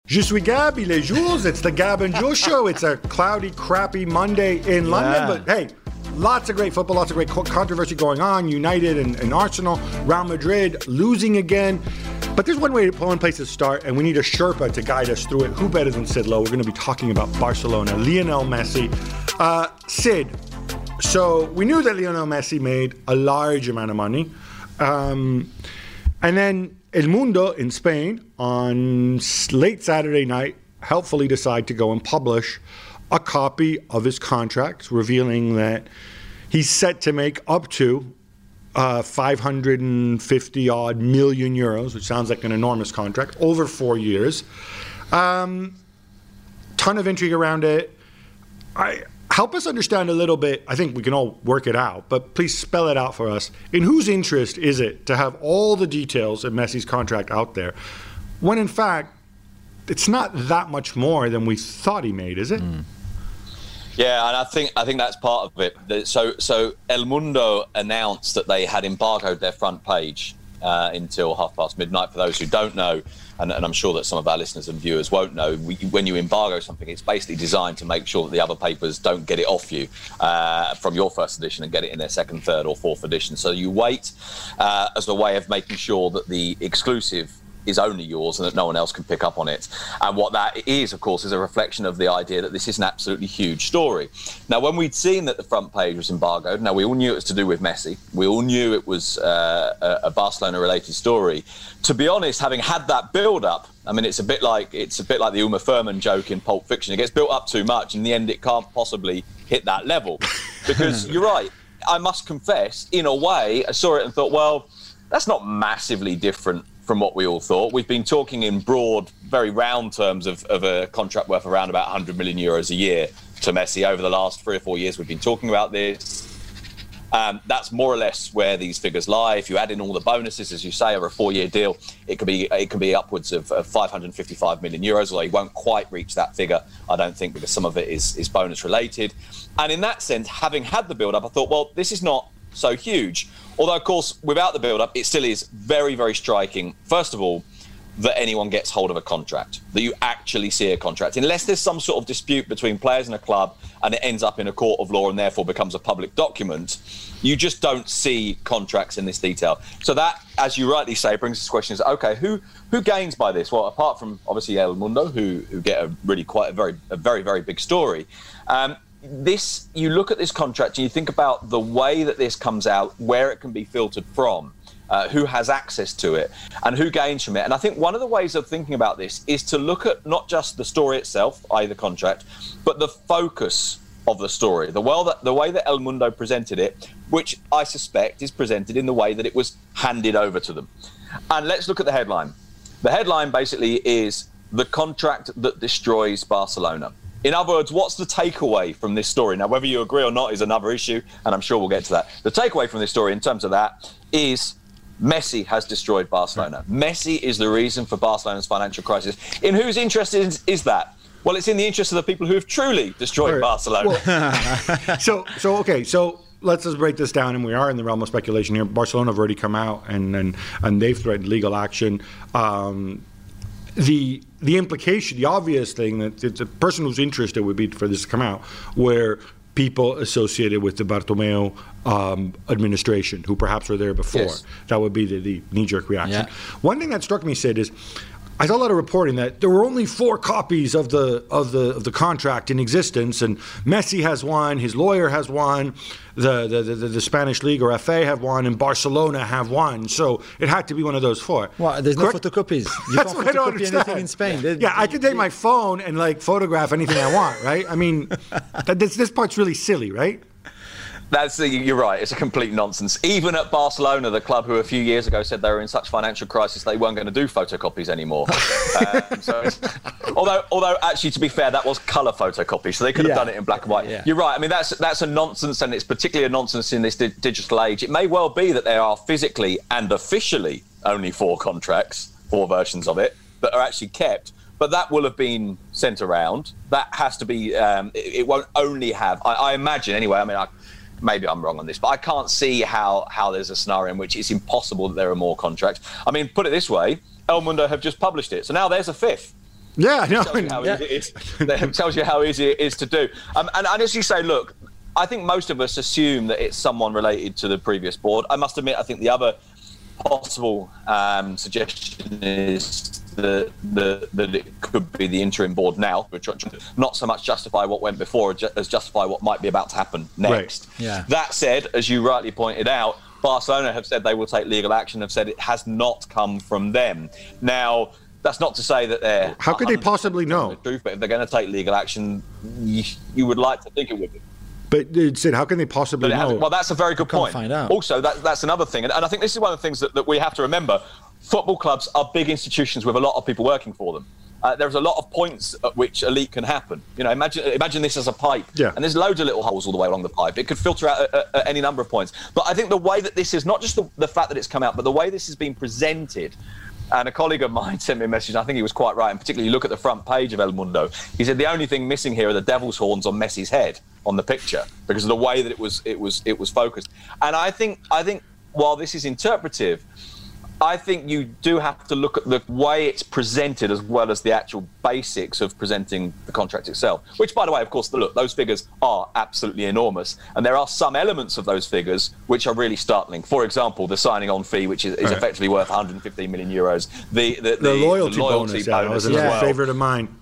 Je suis Gab, il est Jules. It's the Gab and Jules show. It's a cloudy, crappy Monday in London, but hey, lots of great football, lots of great controversy going on. United and Arsenal, Real Madrid losing again. But there's one place to start, and we need a Sherpa to guide us through it. Who better than Sid Lowe? We're going to be talking about Barcelona, Lionel Messi. Sid, so we knew that Lionel Messi made a large amount of money. And then El Mundo in Spain on late Saturday night helpfully decide to go and publish a copy of his contract, revealing that he's set to make up to 550-odd million euros, which sounds like an enormous contract, over 4 years. Ton of intrigue around it. Help us understand a little bit. I think we can all work it out, but please spell it out for us. In whose interest is it to have all the details of Messi's contract out there, when in fact, it's not that much more than we thought he made, is it? Yeah, and I think that's part of it. So El Mundo announced that they had embargoed their front page until midnight. For those who don't know, and I'm sure that some of our listeners and viewers won't know, when you embargo something, it's basically designed to make sure that the other papers don't get it off you from your first edition and get it in their second, third or fourth edition. So you wait as a way of making sure that the exclusive is only yours and that no one else can pick up on it. And what that is, of course, is a reflection of the idea that this is an absolutely huge story. Now, when we'd seen that the front page was embargoed, now we all knew it was to do with Messi. We all knew it was a Barcelona-related story. To be honest, having had that build-up, I mean, it's a bit like the Uma Thurman joke in Pulp Fiction. It gets built up too much, and in the end, it can't possibly hit that level. Because you're right. I must confess, in a way, I saw it and thought, well, that's not massively different from what we all thought. We've been talking in broad, very round terms of a contract worth around about 100 million euros a year to Messi over the last 3 or 4 years. We've been talking about this. That's more or less where these figures lie. If you add in all the bonuses, as you say, over a 4-year deal, it can be upwards of 555 million euros, although you won't quite reach that figure, I don't think, because some of it is bonus related. And in that sense, having had the build-up, I thought, well, this is not so huge. Although, of course, without the build-up, it still is very, very striking, first of all, that anyone gets hold of a contract, that you actually see a contract. Unless there's some sort of dispute between players and a club and it ends up in a court of law and therefore becomes a public document, you just don't see contracts in this detail. So that, as you rightly say, brings us to questions, okay, who gains by this? Well, apart from, obviously, El Mundo, who get a very, very big story. You look at this contract and you think about the way that this comes out, where it can be filtered from, who has access to it, and who gains from it. And I think one of the ways of thinking about this is to look at not just the story itself, i.e. the contract, but the focus of the story, the way that El Mundo presented it, which I suspect is presented in the way that it was handed over to them. And let's look at the headline. The headline basically is the contract that destroys Barcelona. In other words, what's the takeaway from this story? Now, whether you agree or not is another issue, and I'm sure we'll get to that. The takeaway from this story in terms of that is Messi has destroyed Barcelona. Messi is the reason for Barcelona's financial crisis. In whose interest is that? Well, it's in the interest of the people who have truly destroyed Barcelona. Well, so let's just break this down, and we are in the realm of speculation here. Barcelona have already come out, and they've threatened legal action. The implication, the obvious thing, that it's a person whose interested would be for this to come out, where people associated with the Bartomeu administration, who perhaps were there before. Yes. That would be the knee-jerk reaction. Yeah. One thing that struck me, Sid, is I saw a lot of reporting that there were only 4 copies of the contract in existence, and Messi has one, his lawyer has one, the Spanish League or FA have one, and Barcelona have one. So it had to be one of those 4. Well, there's no photocopies. You can't photocopy anything in Spain. I could take my phone and photograph anything I want, right? I mean, this part's really silly, right? You're right. It's a complete nonsense. Even at Barcelona, the club who a few years ago said they were in such financial crisis they weren't going to do photocopies anymore. Although actually, to be fair, that was colour photocopy, so they could have done it in black and white. Yeah. You're right. I mean, that's a nonsense, and it's particularly a nonsense in this digital age. It may well be that there are physically and officially only 4 contracts, 4 versions of it, that are actually kept. But that will have been sent around. That has to be. It won't only have. I imagine anyway. I mean, maybe I'm wrong on this, but I can't see how there's a scenario in which it's impossible that there are more contracts. I mean, put it this way, El Mundo have just published it. So now there's a 5th. Yeah, no, it tells you how easy it is to do. And as you say, look, I think most of us assume that it's someone related to the previous board. I must admit, I think the other possible suggestion is that it could be the interim board now, which not so much justify what went before as justify what might be about to happen next. Right. Yeah. That said, as you rightly pointed out, Barcelona have said they will take legal action, have said it has not come from them. Now, that's not to say that they're... How could they possibly know? The truth, but if they're going to take legal action, you would like to think it would be. But Sid, how can they possibly know? Well, that's a very good point. Find out. Also, that's another thing. And I think this is one of the things that we have to remember. Football clubs are big institutions with a lot of people working for them. There's a lot of points at which a leak can happen. You know, imagine this as a pipe. Yeah. And there's loads of little holes all the way along the pipe. It could filter out at any number of points. But I think the way that this is, not just the fact that it's come out, but the way this has been presented. And a colleague of mine sent me a message, and I think he was quite right, and particularly look at the front page of El Mundo. He said the only thing missing here are the devil's horns on Messi's head on the picture because of the way that it was focused. And I think while this is interpretive, I think you do have to look at the way it's presented as well as the actual basics of presenting the contract itself, which, by the way, of course, look, those figures are absolutely enormous. And there are some elements of those figures which are really startling. For example, the signing on fee, which is right. effectively worth 115 million euros. The loyalty bonus that was a favorite of mine.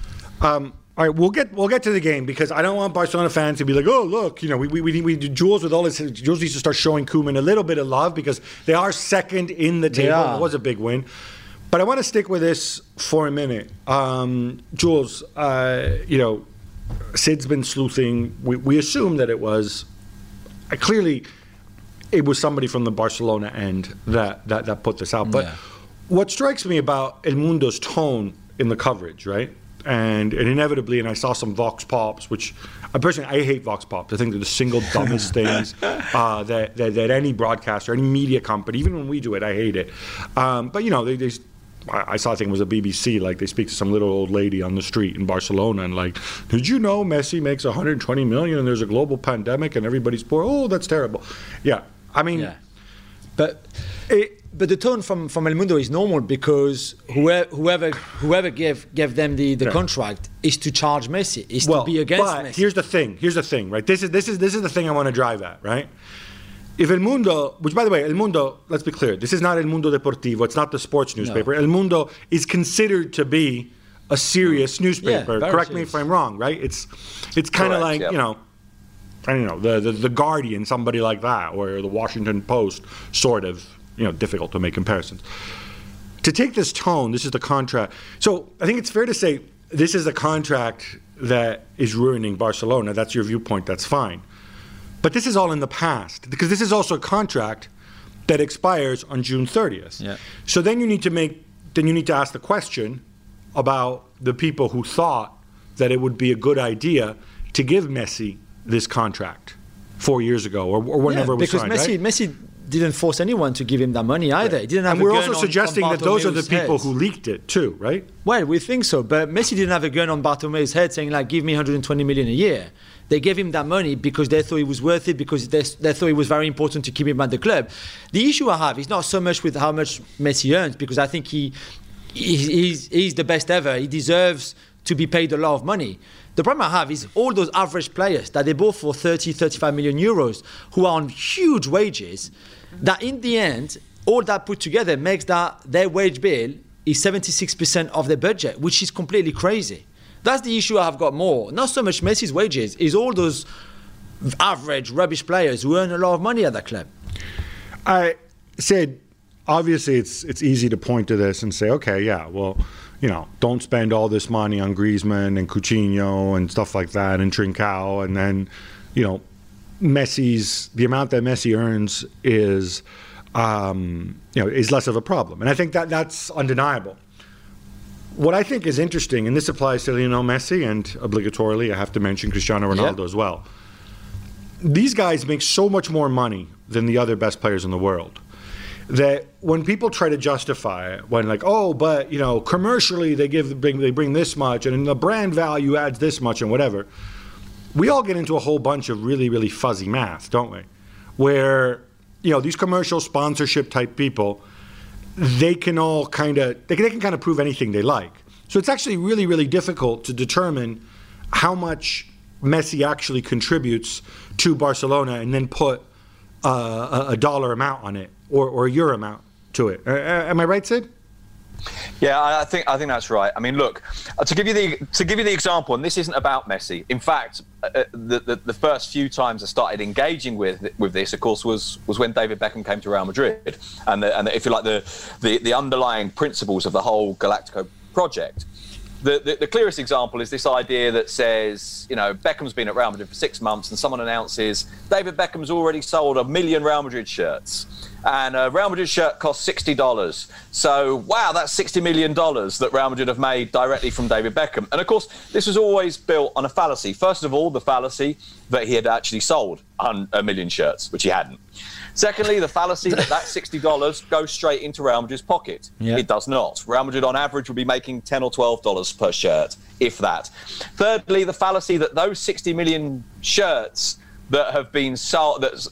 All right, we'll get to the game because I don't want Barcelona fans to be like, oh, look, you know, we Jules with all his Jules needs to start showing Koeman a little bit of love because they are second in the table. Yeah. It was a big win. But I want to stick with this for a minute. Jules, you know, Sid's been sleuthing. We assume that it was clearly it was somebody from the Barcelona end that put this out. But what strikes me about El Mundo's tone in the coverage, right? And inevitably, and I saw some Vox Pops, which I hate Vox Pops. I think they're the single dumbest things that any broadcaster, any media company, even when we do it, I hate it. But, you know, I saw, I think it was a BBC, like they speak to some little old lady on the street in Barcelona and like, did you know Messi makes 120 million and there's a global pandemic and everybody's poor? Oh, that's terrible. Yeah, I mean... Yeah. But the tone from El Mundo is normal because whoever gave them the contract is to charge Messi, is to be against Messi. Here's the thing, right? This is the thing I want to drive at, right? If El Mundo, which by the way, El Mundo, let's be clear, this is not El Mundo Deportivo, it's not the sports newspaper. No. El Mundo is considered to be a serious newspaper. Correct me if I'm wrong, right? It's kind of like, you know, I don't know, the Guardian, somebody like that, or the Washington Post, sort of. You know, difficult to make comparisons. To take this tone, this is the contract. So I think it's fair to say this is a contract that is ruining Barcelona. That's your viewpoint. That's fine. But this is all in the past because this is also a contract that expires on June 30th. Yeah. So then you need to ask the question about the people who thought that it would be a good idea to give Messi this contract 4 years ago or whenever it was signed, because Messi didn't force anyone to give him that money either. He didn't have and we're also suggesting that those are the people who leaked it too, right? Well, we think so, but Messi didn't have a gun on Bartomeu's head saying, like, give me 120 million a year. They gave him that money because they thought it was worth it, because they thought it was very important to keep him at the club. The issue I have is not so much with how much Messi earns, because I think he's the best ever. He deserves to be paid a lot of money. The problem I have is all those average players that they bought for 30, 35 million euros who are on huge wages, that in the end, all that put together makes that their wage bill is 76% of their budget, which is completely crazy. That's the issue I've got more. Not so much Messi's wages, is all those average rubbish players who earn a lot of money at that club. I said, obviously it's easy to point to this and say, okay, yeah, well, you know, don't spend all this money on Griezmann and Coutinho and stuff like that and Trincao, and then, you know, the amount that Messi earns is, is less of a problem. And I think that's undeniable. What I think is interesting, and this applies to Lionel Messi, and obligatorily I have to mention Cristiano Ronaldo as well. These guys make so much more money than the other best players in the world, that when people try to justify it, when like, oh, but, you know, commercially they bring this much, and the brand value adds this much, and whatever, we all get into a whole bunch of really, really fuzzy math, don't we? Where, you know, these commercial sponsorship type people, they can all they can kind of prove anything they like. So it's actually really, really difficult to determine how much Messi actually contributes to Barcelona and then put a dollar amount on it or a euro amount to it. Am I right, Sid? Yeah, I think that's right. I mean, look, to give you the example, and this isn't about Messi. In fact, the first few times I started engaging with this, of course, was when David Beckham came to Real Madrid, and if you like, the underlying principles of the whole Galactico project. The clearest example is this idea that says, you know, Beckham's been at Real Madrid for 6 months, and someone announces David Beckham's already sold 1 million Real Madrid shirts. And a Real Madrid shirt costs $60. So, wow, that's $60 million that Real Madrid have made directly from David Beckham. And, of course, this was always built on a fallacy. First of all, the fallacy that he had actually sold 1 million shirts, which he hadn't. Secondly, the fallacy that $60 goes straight into Real Madrid's pocket. Yeah. It does not. Real Madrid, on average, would be making $10 or $12 per shirt, if that. Thirdly, the fallacy that those 60 million shirts that have been sold, those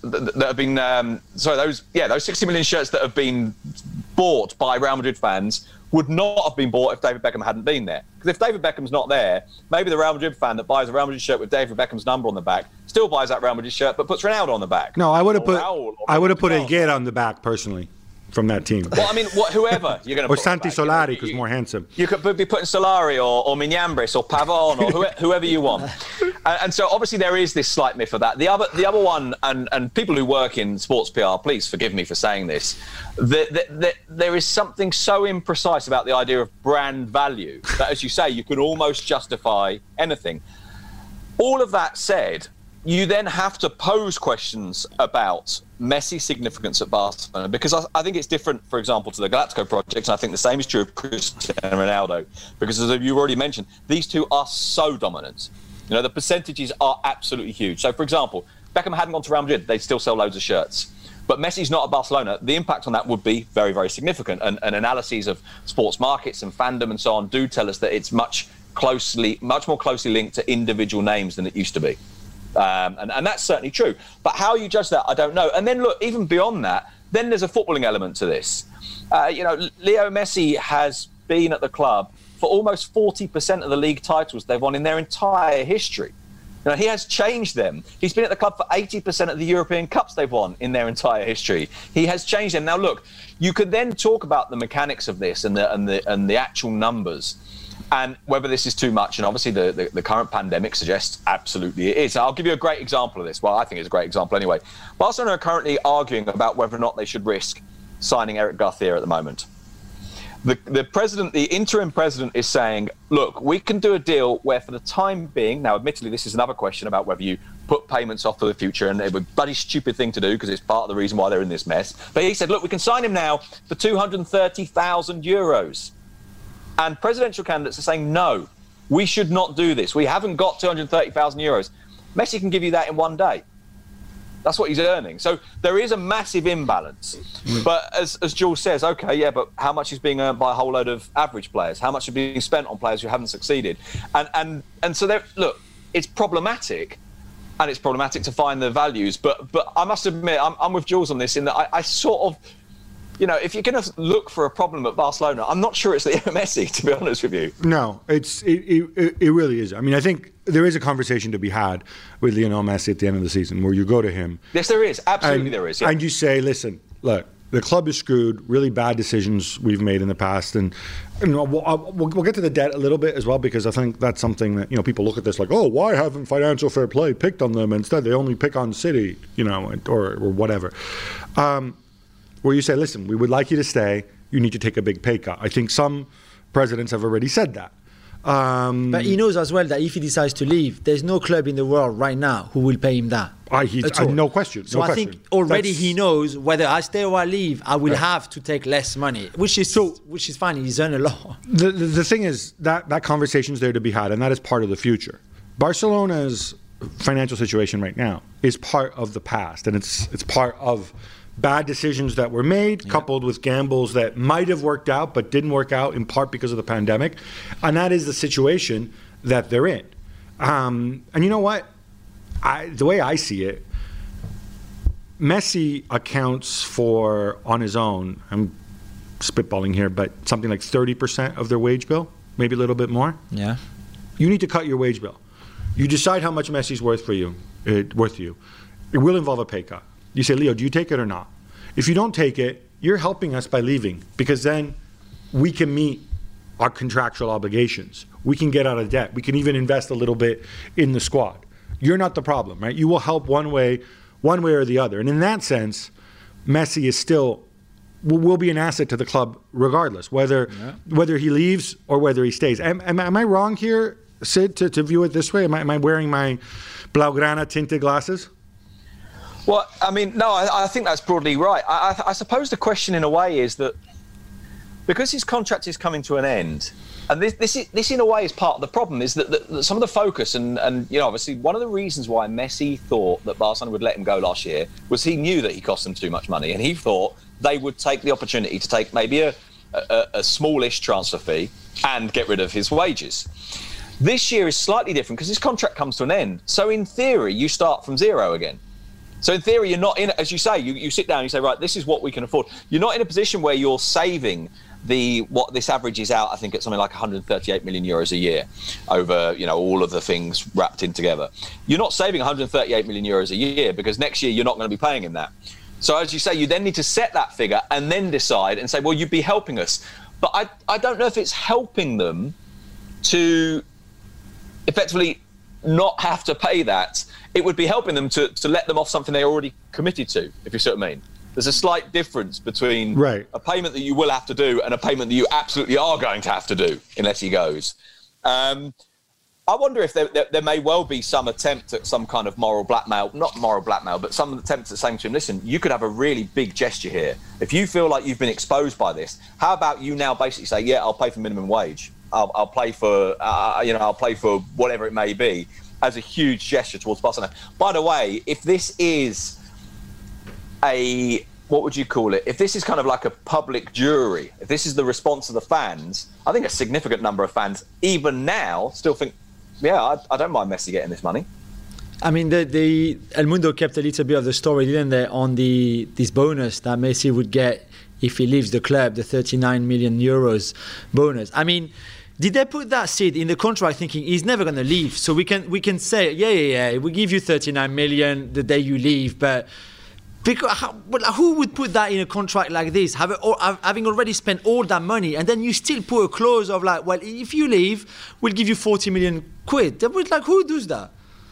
60 million shirts that have been bought by Real Madrid fans would not have been bought if David Beckham hadn't been there. Because if David Beckham's not there, maybe the Real Madrid fan that buys a Real Madrid shirt with David Beckham's number on the back still buys that Real Madrid shirt but puts Ronaldo on the back. No, I would have put Higuera on the back personally from that team. Well, I mean, whoever you're going to put. Or Santi Solari, because more handsome. You could be putting Solari or Miñambres or Pavon or whoever you want. And so obviously there is this slight myth of that. The other one, and people who work in sports PR, please forgive me for saying this, there is something so imprecise about the idea of brand value that, as you say, you can almost justify anything. All of that said, you then have to pose questions about Messi's significance at Barcelona, because I think it's different, for example, to the Galactico project, and I think the same is true of Cristiano Ronaldo, because as you already mentioned, these two are so dominant. You know, the percentages are absolutely huge. So, for example, Beckham hadn't gone to Real Madrid, they'd still sell loads of shirts. But Messi's not at Barcelona, the impact on that would be very, very significant. And analyses of sports markets and fandom and so on do tell us that it's much more closely linked to individual names than it used to be. And that's certainly true. But how you judge that, I don't know. And then, look, even beyond that, then there's a footballing element to this. Leo Messi has been at the club for almost 40% of the league titles they've won in their entire history. You know, he has changed them. He's been at the club for 80% of the European Cups they've won in their entire history. He has changed them. Now, look, you could then talk about the mechanics of this and the actual numbers, and whether this is too much. And obviously the current pandemic suggests absolutely it is. I'll give you a great example of this. Well, I think it's a great example anyway. Barcelona are currently arguing about whether or not they should risk signing Eric Garcia at the moment. The interim president is saying, look, we can do a deal where for the time being, now admittedly this is another question about whether you put payments off for the future, and it was a bloody stupid thing to do because it's part of the reason why they're in this mess. But he said, look, we can sign him now for €230,000. And presidential candidates are saying, no, we should not do this. We haven't got €230,000. Messi can give you that in one day. That's what he's earning. So there is a massive imbalance. But as Jules says, OK, yeah, but how much is being earned by a whole load of average players? How much is being spent on players who haven't succeeded? And so, look, it's problematic. And it's problematic to find the values. But I must admit, I'm with Jules on this in that I sort of, you know, if you're going to look for a problem at Barcelona, I'm not sure it's Leo Messi, to be honest with you. No, it really is. I mean, I think there is a conversation to be had with Lionel Messi at the end of the season where you go to him. Yes, there is. Absolutely there is. Yeah. And you say, listen, look, the club is screwed, really bad decisions we've made in the past. And we'll get to the debt a little bit as well, because I think that's something that, you know, people look at this like, oh, why haven't financial fair play picked on them? Instead, they only pick on City, you know, or whatever. Where you say, listen, we would like you to stay. You need to take a big pay cut. I think some presidents have already said that. But he knows as well that if he decides to leave, there's no club in the world right now who will pay him that. No question. So I think already he knows whether I stay or I leave, I will have to take less money, which is fine. He's earned a lot. The thing is that conversation's there to be had, and that is part of the future. Barcelona's financial situation right now is part of the past, and it's part of bad decisions that were made, coupled with gambles that might have worked out but didn't work out, in part because of the pandemic. And that is the situation that they're in. And you know what? The way I see it, Messi accounts for, on his own, I'm spitballing here, but something like 30% of their wage bill. maybe a little bit more. Yeah. You need to cut your wage bill. You decide how much Messi's worth to you. It will involve a pay cut. You say, Leo, do you take it or not? If you don't take it, you're helping us by leaving, because then we can meet our contractual obligations. We can get out of debt. We can even invest a little bit in the squad. You're not the problem, right? You will help one way or the other. And in that sense, Messi is still will be an asset to the club regardless, whether he leaves or whether he stays. Am I wrong here, Sid, to view it this way? Am I wearing my Blaugrana tinted glasses? Well, I mean, no, I think that's broadly right. I suppose the question in a way is that because his contract is coming to an end, and this in a way is part of the problem, is that some of the focus and obviously one of the reasons why Messi thought that Barcelona would let him go last year was he knew that he cost them too much money, and he thought they would take the opportunity to take maybe a smallish transfer fee and get rid of his wages. This year is slightly different because his contract comes to an end. So in theory, you start from zero again. So in theory, you're not in, as you say, you sit down and you say, right, this is what we can afford. You're not in a position where you're saving what this averages out, I think, at something like 138 million euros a year over, all of the things wrapped in together. You're not saving 138 million euros a year because next year you're not going to be paying him that. So as you say, you then need to set that figure and then decide and say, well, you'd be helping us. But I don't know if it's helping them to effectively not have to pay that. It would be helping them to let them off something they already committed to, if you see what I mean. There's a slight difference between a payment that you will have to do and a payment that you absolutely are going to have to do unless he goes. I wonder if there may well be some attempt at some kind of moral blackmail, not moral blackmail, but some attempt at saying to him, listen, you could have a really big gesture here. If you feel like you've been exposed by this, how about you now basically say, yeah, I'll pay for minimum wage. I'll play for, I'll play for whatever it may be, as a huge gesture towards Barcelona. By the way, if this is what would you call it? If this is kind of like a public jury, if this is the response of the fans, I think a significant number of fans, even now, still think, yeah, I don't mind Messi getting this money. I mean, the El Mundo kept a little bit of the story, didn't they, on this bonus that Messi would get if he leaves the club, the 39 million euros bonus. I mean, did they put that seed in the contract thinking he's never going to leave? So we can say, yeah, we give you 39 million the day you leave, but who would put that in a contract like this, having already spent all that money, and then you still put a clause of like, well, if you leave, we'll give you 40 million quid. Who does that?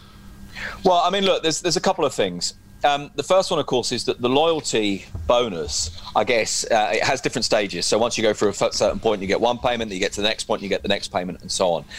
Well, I mean, look, there's a couple of things. The first one, of course, is that the loyalty bonus, I guess, it has different stages. So once you go through a certain point, you get one payment, then you get to the next point, you get the next payment, and so on.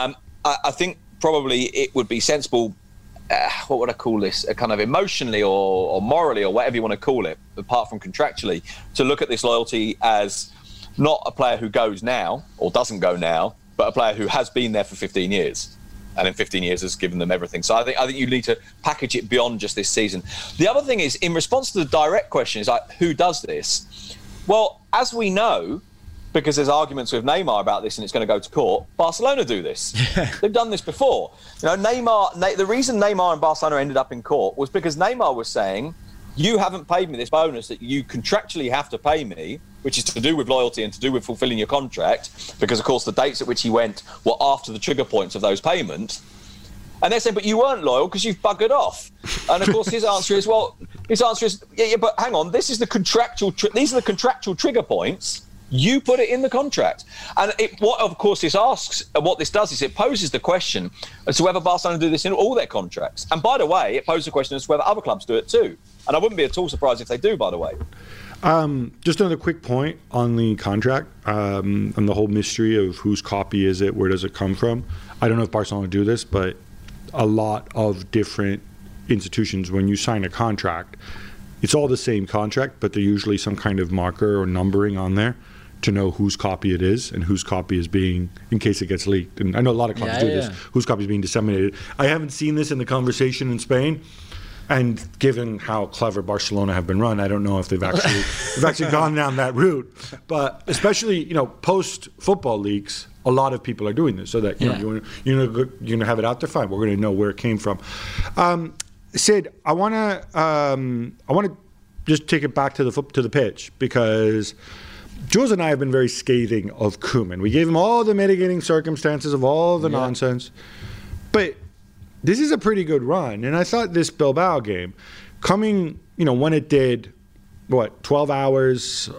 I think probably it would be sensible, what would I call this, kind of emotionally or morally or whatever you want to call it, apart from contractually, to look at this loyalty as not a player who goes now or doesn't go now, but a player who has been there for 15 years. And in 15 years has given them everything. So I think you need to package it beyond just this season. The other thing is, in response to the direct question, is like, who does this? Well, as we know, because there's arguments with Neymar about this and it's going to go to court, Barcelona do this. They've done this before. The reason Neymar and Barcelona ended up in court was because Neymar was saying, you haven't paid me this bonus that you contractually have to pay me, which is to do with loyalty and to do with fulfilling your contract, because, of course, the dates at which he went were after the trigger points of those payments. And they're saying, but you weren't loyal because you've buggered off. And, of course, his answer is, yeah, but hang on, these are the contractual trigger points. You put it in the contract. And what this does is it poses the question as to whether Barcelona do this in all their contracts. And by the way, it poses a question as to whether other clubs do it too. And I wouldn't be at all surprised if they do, by the way. Just another quick point on the contract and the whole mystery of whose copy is it, where does it come from. I don't know if Barcelona do this, but a lot of different institutions, when you sign a contract, it's all the same contract, but there's usually some kind of marker or numbering on there to know whose copy it is and whose copy is being, in case it gets leaked. And I know a lot of clubs do this, whose copy is being disseminated. I haven't seen this in the conversation in Spain. And given how clever Barcelona have been run, I don't know if they've actually gone down that route. But especially, post football leaks, a lot of people are doing this so that you're going to have it out there. Fine, we're going to know where it came from. Sid, I want to just take it back to the pitch, because Jules and I have been very scathing of Koeman. We gave him all the mitigating circumstances of all the nonsense. But this is a pretty good run. And I thought this Bilbao game, coming, when it did, 12 hours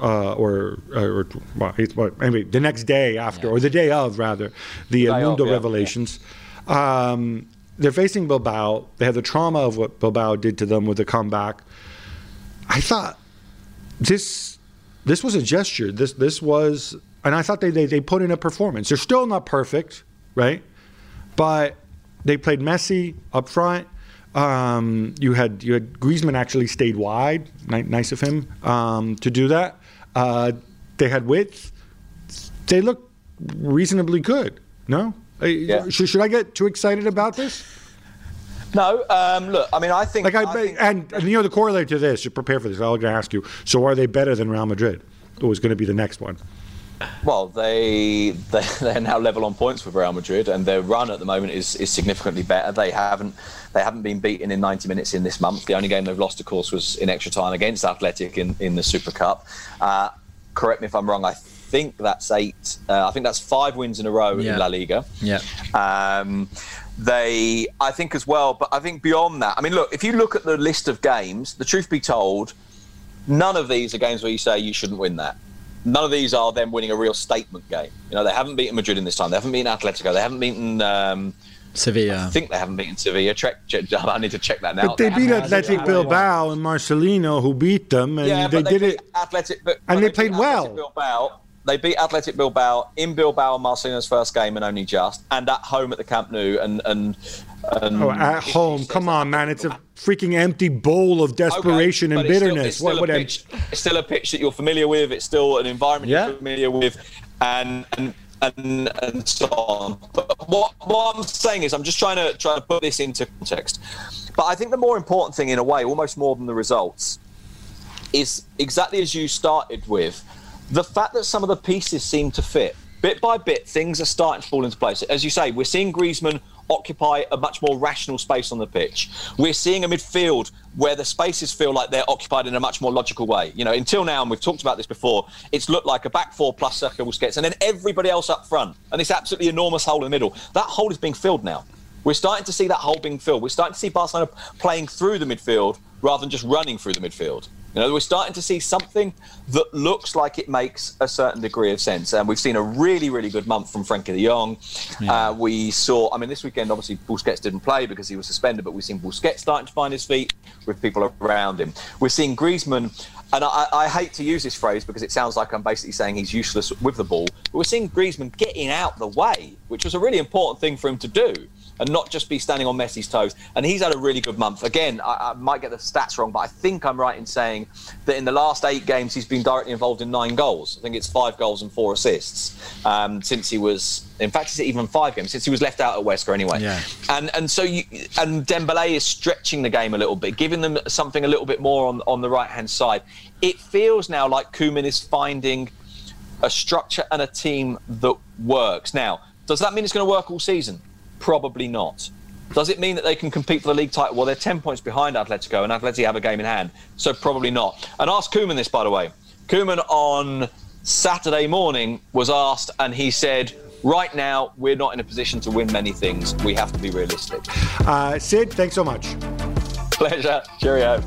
anyway, the next day after, or the day of, rather, the El Mundo revelations. They're facing Bilbao. They have the trauma of what Bilbao did to them with the comeback. I thought this was a gesture. This was, and I thought they put in a performance. They're still not perfect, right? But they played Messi up front. You had Griezmann actually stayed wide. Nice of him to do that. They had width. They look reasonably good. No, should I get too excited about this? No. Look, I mean, I think, the corollary to this. You prepare for this. I'm going to ask you. So, are they better than Real Madrid? It was going to be the next one. Well, they're now level on points with Real Madrid, and their run at the moment is significantly better. They haven't been beaten in 90 minutes in this month. The only game they've lost, of course, was in extra time against Athletic in the Super Cup. Correct me if I'm wrong. I think that's 8. I think that's 5 wins in a row in La Liga. Yeah. I think as well, but I think beyond that, I mean, look, if you look at the list of games, the truth be told, none of these are games where you say you shouldn't win that. None of these are them winning a real statement game. They haven't beaten Madrid in this time. They haven't beaten Atletico. They haven't beaten Sevilla. I think they haven't beaten Sevilla. I need to check that now. But they beat Athletic Bilbao and Marcelino, who beat them, and they did it. And they played well. They beat Athletic Bilbao in Bilbao on Marcelino's first game, and only just, and at home at the Camp Nou. At home, come on, man! It's a freaking empty bowl of desperation and bitterness. It's still a pitch that you're familiar with. It's still an environment you're familiar with, and so on. But what I'm saying is, I'm just trying to put this into context. But I think the more important thing, in a way, almost more than the results, is exactly as you started with. The fact that some of the pieces seem to fit. Bit by bit, things are starting to fall into place. As you say, we're seeing Griezmann occupy a much more rational space on the pitch. We're seeing a midfield where the spaces feel like they're occupied in a much more logical way. Until now, and we've talked about this before, it's looked like a back four plus Sergio Busquets and then everybody else up front. And this absolutely enormous hole in the middle. That hole is being filled now. We're starting to see that hole being filled. We're starting to see Barcelona playing through the midfield rather than just running through the midfield. We're starting to see something that looks like it makes a certain degree of sense. And we've seen a really, really good month from Frenkie de Jong. Yeah. We saw, this weekend, obviously, Busquets didn't play because he was suspended, but we've seen Busquets starting to find his feet with people around him. We're seeing Griezmann, and I hate to use this phrase because it sounds like I'm basically saying he's useless with the ball, but we're seeing Griezmann getting out the way, which was a really important thing for him to do, and not just be standing on Messi's toes. And he's had a really good month. Again, I might get the stats wrong, but I think I'm right in saying that in the last 8 games, he's been directly involved in 9 goals. I think it's 5 goals and 4 assists since he was, in fact, it's even 5 games, since he was left out at Huesca anyway. Yeah. And so Dembélé is stretching the game a little bit, giving them something a little bit more on the right-hand side. It feels now like Koeman is finding a structure and a team that works. Now, does that mean it's going to work all season? Probably not. Does it mean that they can compete for the league title? Well, they're 10 points behind Atletico, and Atleti have a game in hand, so probably not. And ask Koeman this, by the way. Koeman on Saturday morning was asked, and he said, right now, we're not in a position to win many things. We have to be realistic. Sid, thanks so much. Pleasure. Cheerio.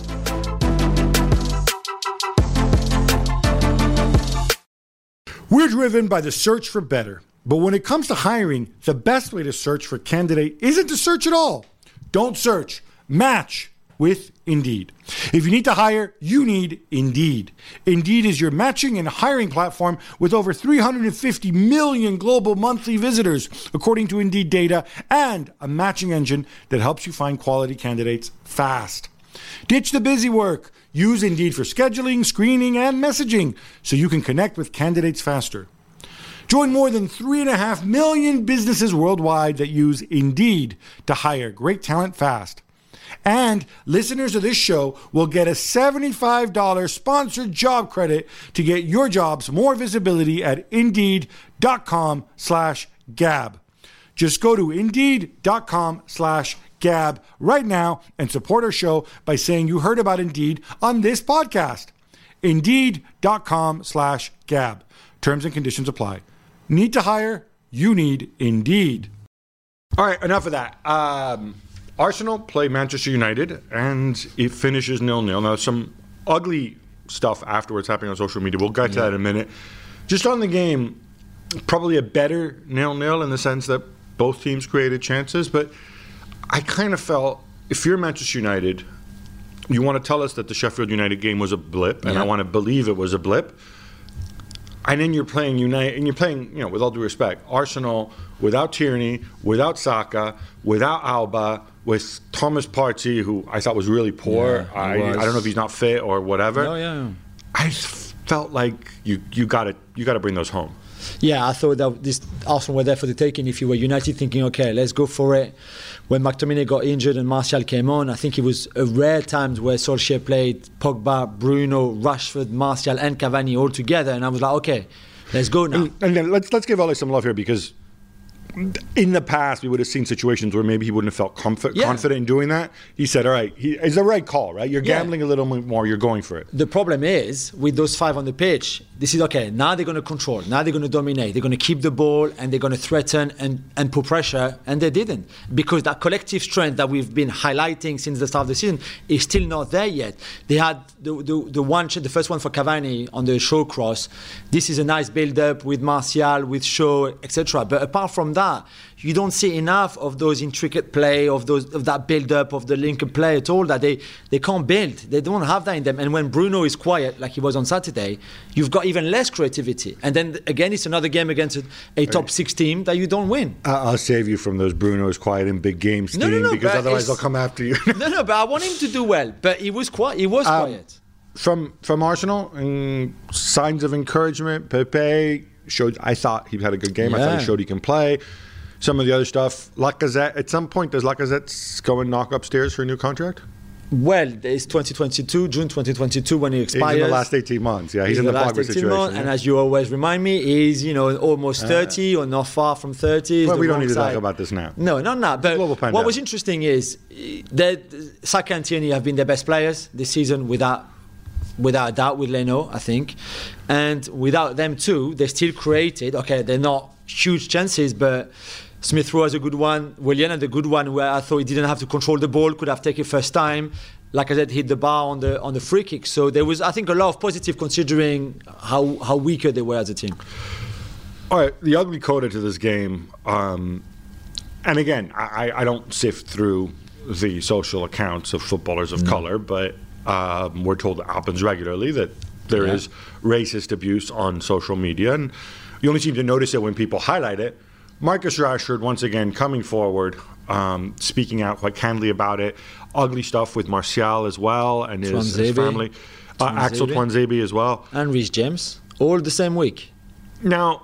We're driven by the search for better. But when it comes to hiring, the best way to search for a candidate isn't to search at all. Don't search. Match with Indeed. If you need to hire, you need Indeed. Indeed is your matching and hiring platform with over 350 million global monthly visitors, according to Indeed data, and a matching engine that helps you find quality candidates fast. Ditch the busy work. Use Indeed for scheduling, screening, and messaging so you can connect with candidates faster. Join more than 3.5 million businesses worldwide that use Indeed to hire great talent fast. And listeners of this show will get a $75 sponsored job credit to get your jobs more visibility at Indeed.com/Gab. Just go to Indeed.com/Gab right now and support our show by saying you heard about Indeed on this podcast. Indeed.com/Gab. Terms and conditions apply. Need to hire? You need Indeed. All right, enough of that. Arsenal play Manchester United, and it finishes 0-0. Now, some ugly stuff afterwards happening on social media. We'll get to that in a minute. Just on the game, probably a better 0-0 in the sense that both teams created chances, but I kind of felt, if you're Manchester United, you want to tell us that the Sheffield United game was a blip, and I want to believe it was a blip. And then you're playing United, and you're playing, with all due respect, Arsenal without Tierney, without Saka, without Alba, with Thomas Partey, who I thought was really poor. Yeah, I don't know if he's not fit or whatever. I felt like you got to bring those home. Yeah, I thought that this Arsenal were there for the taking. If you were United, thinking, okay, let's go for it. When McTominay got injured and Martial came on, I think it was a rare times where Solskjaer played Pogba, Bruno, Rashford, Martial, and Cavani all together, and I was like, okay, let's go now. And then let's give Ole some love here, because in the past we would have seen situations where maybe he wouldn't have felt confident in doing that. He said, all right, it's the right call, right? You're gambling a little more, you're going for it. The problem is, with those five on the pitch, this is okay, now they're going to control, now they're going to dominate, they're going to keep the ball, and they're going to threaten and put pressure, and they didn't. Because that collective strength that we've been highlighting since the start of the season is still not there yet. They had the first one for Cavani on the Shaw cross. This is a nice build-up with Martial, with Shaw, etc. But apart from that, you don't see enough of those intricate play, of that build-up, of the link-up play at all, that they can't build. They don't have that in them. And when Bruno is quiet, like he was on Saturday, you've got even less creativity. And then, again, it's another game against a top 6 team that you don't win. I'll save you from those Bruno is quiet in big games theme, because otherwise they'll come after you. But I want him to do well. But he was quiet. He was quiet. From Arsenal, signs of encouragement. Pepe showed, I thought he had a good game. I thought he showed he can play. Some of the other stuff, Lacazette, at some point, does Lacazette go and knock upstairs for a new contract? Well, it's June 2022 when he expires. He's in the last 18 months. Yeah, he's in the Pogba situation. And as you always remind me, he's almost 30 or not far from 30. Well, we don't need to talk about this now. No, not now. But what was interesting is that Saka and Tierney have been their best players this season without a doubt, with Leno, I think. And without them too, they still created, okay, they're not huge chances, but Smith Rowe has a good one. Willian had a good one where I thought he didn't have to control the ball, could have taken first time. Like I said, hit the bar on the free kick. So there was, I think, a lot of positive considering how weaker they were as a team. All right, the ugly coda to this game. And again, I don't sift through the social accounts of footballers of color, but we're told it happens regularly, that there is racist abuse on social media. And you only seem to notice it when people highlight it. Marcus Rashford, once again, coming forward, speaking out quite candidly about it. Ugly stuff with Martial as well and his family. Axel Tuanzebe as well. And Reece James, all the same week. Now,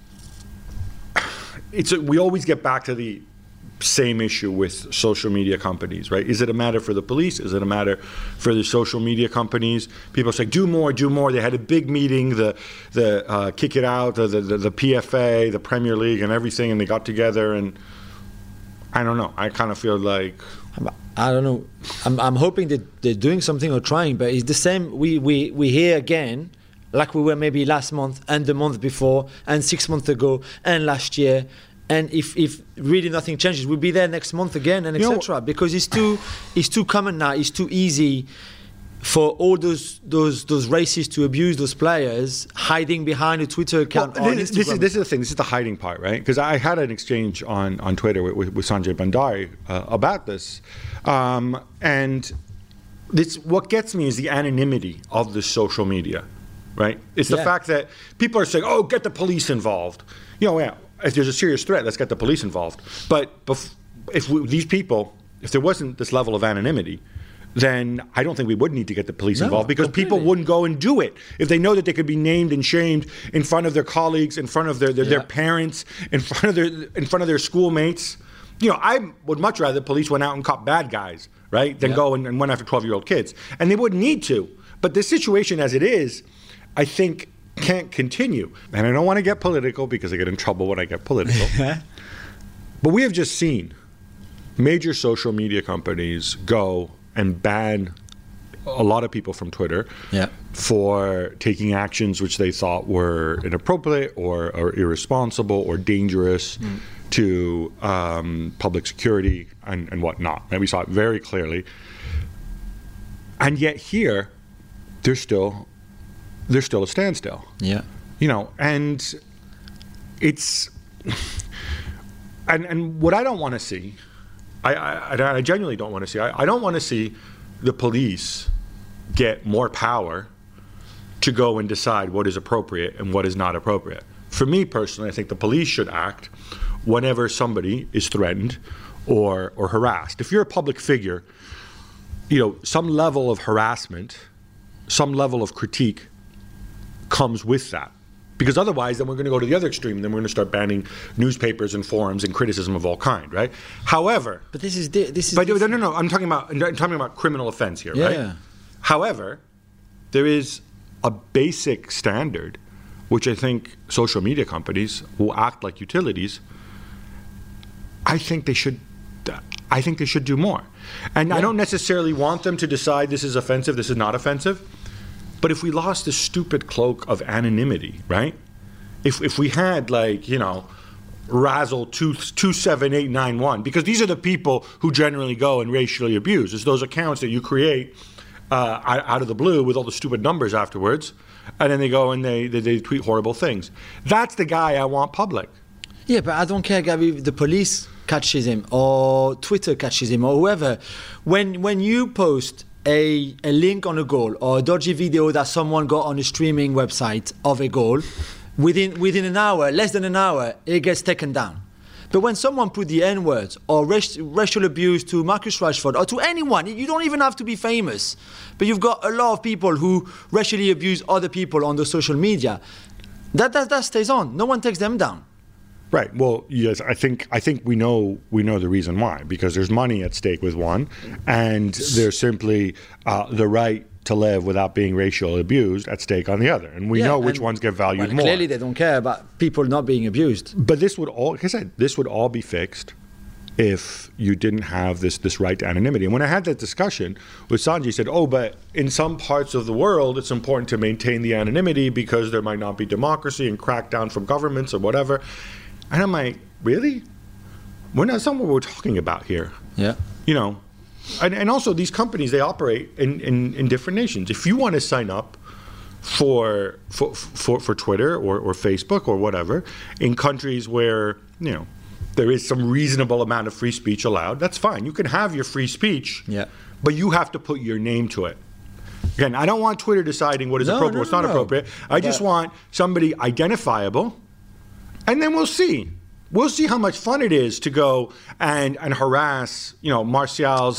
we always get back to the same issue with social media companies, right? Is it a matter for the police? Is it a matter for the social media companies? People say, do more. They had a big meeting, the Kick It Out, the PFA, the Premier League and everything, and they got together, and I don't know. I kind of feel like... I don't know. I'm hoping that they're doing something or trying, but it's the same. We hear again, like we were maybe last month and the month before and 6 months ago and last year. And if really nothing changes, we'll be there next month again, and etc. Because it's too common now. It's too easy for all those racists to abuse those players, hiding behind a Twitter account on Instagram. This is the thing. This is the hiding part, right? Because I had an exchange on Twitter with Sanjay Bandari about this, and this what gets me is the anonymity of the social media, right? It's the fact that people are saying, "Oh, get the police involved." If there's a serious threat, let's get the police involved. But if there wasn't this level of anonymity, then I don't think we would need to get the police involved, because people wouldn't go and do it. If they know that they could be named and shamed in front of their colleagues, in front of their parents, in front of their schoolmates. I would much rather the police went out and caught bad guys, right, than go and went after 12-year-old kids. And they wouldn't need to. But the situation as it is, I think, can't continue. And I don't want to get political, because I get in trouble when I get political. But we have just seen major social media companies go and ban a lot of people from Twitter for taking actions which they thought were inappropriate or irresponsible or dangerous to public security and whatnot. And we saw it very clearly. And yet here, there's still a standstill. Yeah. You know, and it's and what I don't want to see, I genuinely don't want to see. I don't want to see the police get more power to go and decide what is appropriate and what is not appropriate. For me personally, I think the police should act whenever somebody is threatened or harassed. If you're a public figure, you know, some level of harassment, some level of critique comes with that. Because otherwise, then we're going to go to the other extreme, and then we're going to start banning newspapers and forums and criticism of all kind, right? However, but this is. But no. I'm talking about criminal offense here, right? Yeah. However, there is a basic standard, which I think social media companies who act like utilities, I think they should do more. And I don't necessarily want them to decide this is offensive, this is not offensive. But if we lost the stupid cloak of anonymity, right? If we had, like, you know, Razzle 27891, because these are the people who generally go and racially abuse. It's those accounts that you create out of the blue with all the stupid numbers afterwards, and then they go and they tweet horrible things. That's the guy I want public. Yeah, but I don't care, Gabby, if the police catches him or Twitter catches him or whoever. When you post a link on a goal or a dodgy video that someone got on a streaming website of a goal, within an hour, less than an hour, it gets taken down. But when someone put the N-words or racial abuse to Marcus Rashford or to anyone, you don't even have to be famous, but you've got a lot of people who racially abuse other people on the social media, that stays on. No one takes them down. Right. Well, yes, I think we know the reason why, because there's money at stake with one, and there's simply the right to live without being racially abused at stake on the other, and we know which ones get valued more. Clearly, they don't care about people not being abused. But this would all, like I said, this would all be fixed if you didn't have this right to anonymity. And when I had that discussion with Sanjay, he said, "Oh, but in some parts of the world, it's important to maintain the anonymity because there might not be democracy and crackdown from governments or whatever." And I'm like, really? That's not what we're talking about here. Yeah. You know, and also these companies, they operate in different nations. If you want to sign up for Twitter or Facebook or whatever in countries where, you know, there is some reasonable amount of free speech allowed, that's fine. You can have your free speech, but you have to put your name to it. Again, I don't want Twitter deciding what is appropriate, what's not appropriate. I just want somebody identifiable. And then we'll see. We'll see how much fun it is to go and harass, you know, Martial's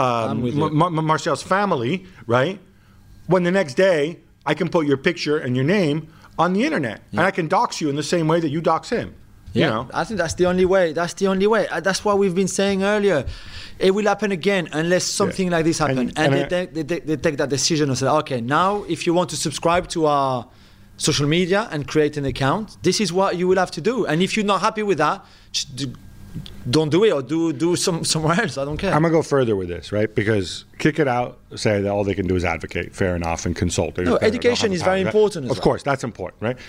Martial's family, right? When the next day I can put your picture and your name on the internet, and I can dox you in the same way that you dox him. Yeah, you know? I think that's the only way. That's the only way. That's what we've been saying earlier. It will happen again unless something like this happens. And they take that decision and say, okay, now if you want to subscribe to our social media and create an account, this is what you will have to do. And if you're not happy with that, just don't do it, or do somewhere else. I don't care. I'm going to go further with this, right? Because kick it out, say that all they can do is advocate, fair enough, and consult. No, education is very important as well. Of course, that's important, right?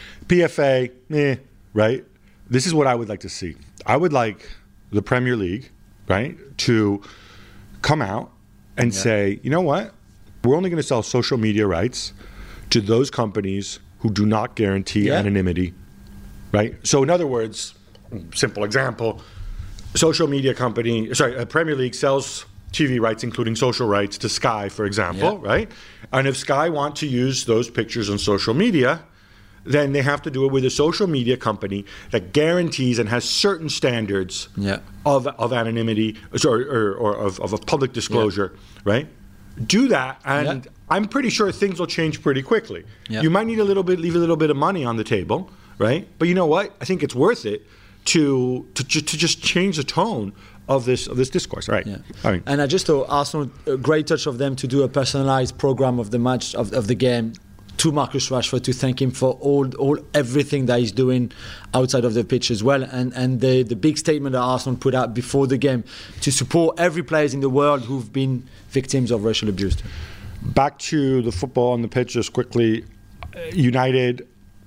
PFA, right? This is what I would like to see. I would like the Premier League, right, to come out and say, you know what? We're only going to sell social media rights to those companies who do not guarantee anonymity, right? So in other words, simple example, Premier League sells TV rights, including social rights, to Sky, for example, right? And if Sky want to use those pictures on social media, then they have to do it with a social media company that guarantees and has certain standards of anonymity or of a public disclosure, right? Do that, and I'm pretty sure things will change pretty quickly. You might need leave a little bit of money on the table, right? But you know what? I think it's worth it to just change the tone of this discourse, right? I mean, and I just thought Arsenal, a great touch of them to do a personalized program of the match of the game to Marcus Rashford, to thank him for everything that he's doing outside of the pitch as well, and the big statement that Arsenal put out before the game to support every player in the world who've been victims of racial abuse. Back to the football on the pitch just quickly. United,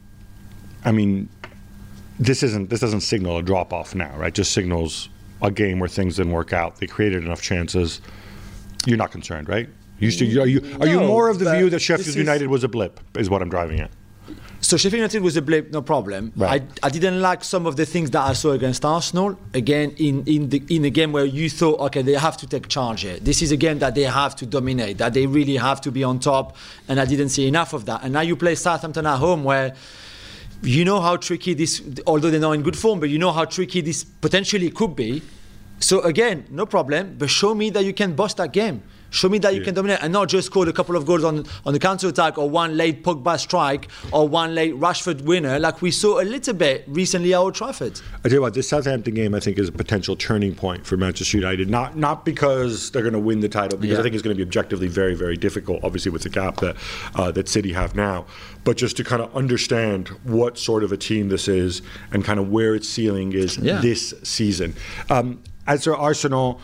I mean, this doesn't signal a drop-off now, right? Just signals a game where things didn't work out. They created enough chances. You're not concerned, right? Are you more of the view that Sheffield United was a blip, is what I'm driving at? So Sheffield United was a blip, no problem. Right. I didn't like some of the things that I saw against Arsenal. Again, in a game where you thought, okay, they have to take charge here. This is a game that they have to dominate, that they really have to be on top, and I didn't see enough of that. And now you play Southampton at home, where you know how tricky this, although they're not in good form, but you know how tricky this potentially could be. So again, no problem, but show me that you can boss that game. Show me that you can dominate and not just score a couple of goals on the counter-attack, or one late Pogba strike, or one late Rashford winner, like we saw a little bit recently at Old Trafford. I tell you what, this Southampton game I think is a potential turning point for Manchester United. Not because they're going to win the title, because I think it's going to be objectively very, very difficult, obviously with the gap that City have now, but just to kind of understand what sort of a team this is and kind of where its ceiling is this season. As for Arsenal,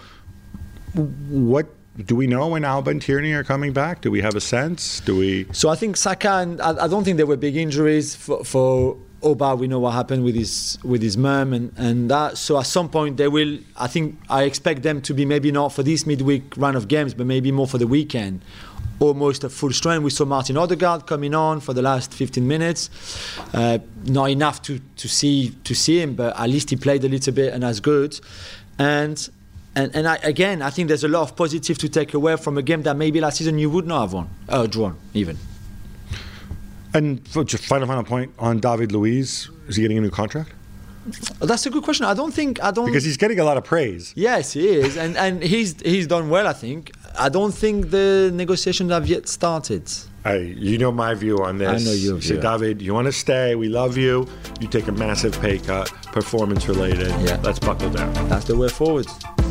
what do we know when Alba and Tierney are coming back? Do we have a sense? So I think Saka, and I don't think there were big injuries for Oba. We know what happened with his mum and that. So at some point they will. I expect them to be maybe not for this midweek run of games, but maybe more for the weekend. Almost at full strength. We saw Martin Odegaard coming on for the last 15 minutes. Not enough to see him, but at least he played a little bit and as good. And I think there's a lot of positive to take away from a game that maybe last season you would not have drawn even. And just final point on David Luiz, is he getting a new contract? That's a good question. I don't because he's getting a lot of praise. Yes, he is, and he's done well. I think. I don't think the negotiations have yet started. You know my view on this. I know your view. You say, David, you want to stay? We love you. You take a massive pay cut, performance related. Yeah. Let's buckle down. That's the way forward.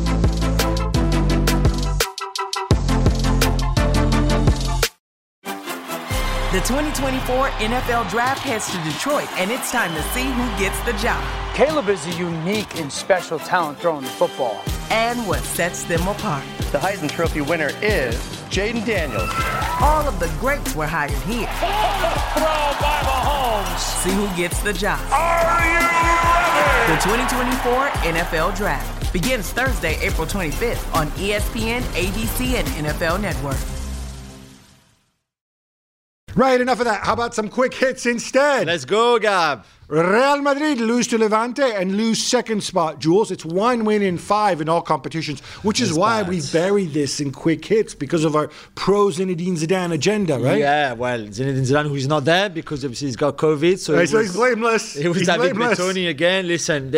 The 2024 NFL Draft heads to Detroit, and it's time to see who gets the job. Caleb is a unique and special talent throwing the football. And what sets them apart. The Heisman Trophy winner is Jaden Daniels. All of the greats were hired here. Throw by Mahomes. See who gets the job. Are you ready? The 2024 NFL Draft begins Thursday, April 25th on ESPN, ABC, and NFL Network. Right, enough of that. How about some quick hits instead? Let's go, Gab. Real Madrid lose to Levante and lose second spot. Jules, it's 1 win in 5 in all competitions, which is why we've buried this in quick hits because of our pro-Zinedine Zidane agenda, right? Yeah, well, Zinedine Zidane, who's not there because obviously he's got COVID. So he's blameless. It was David Bertoni again. Listen,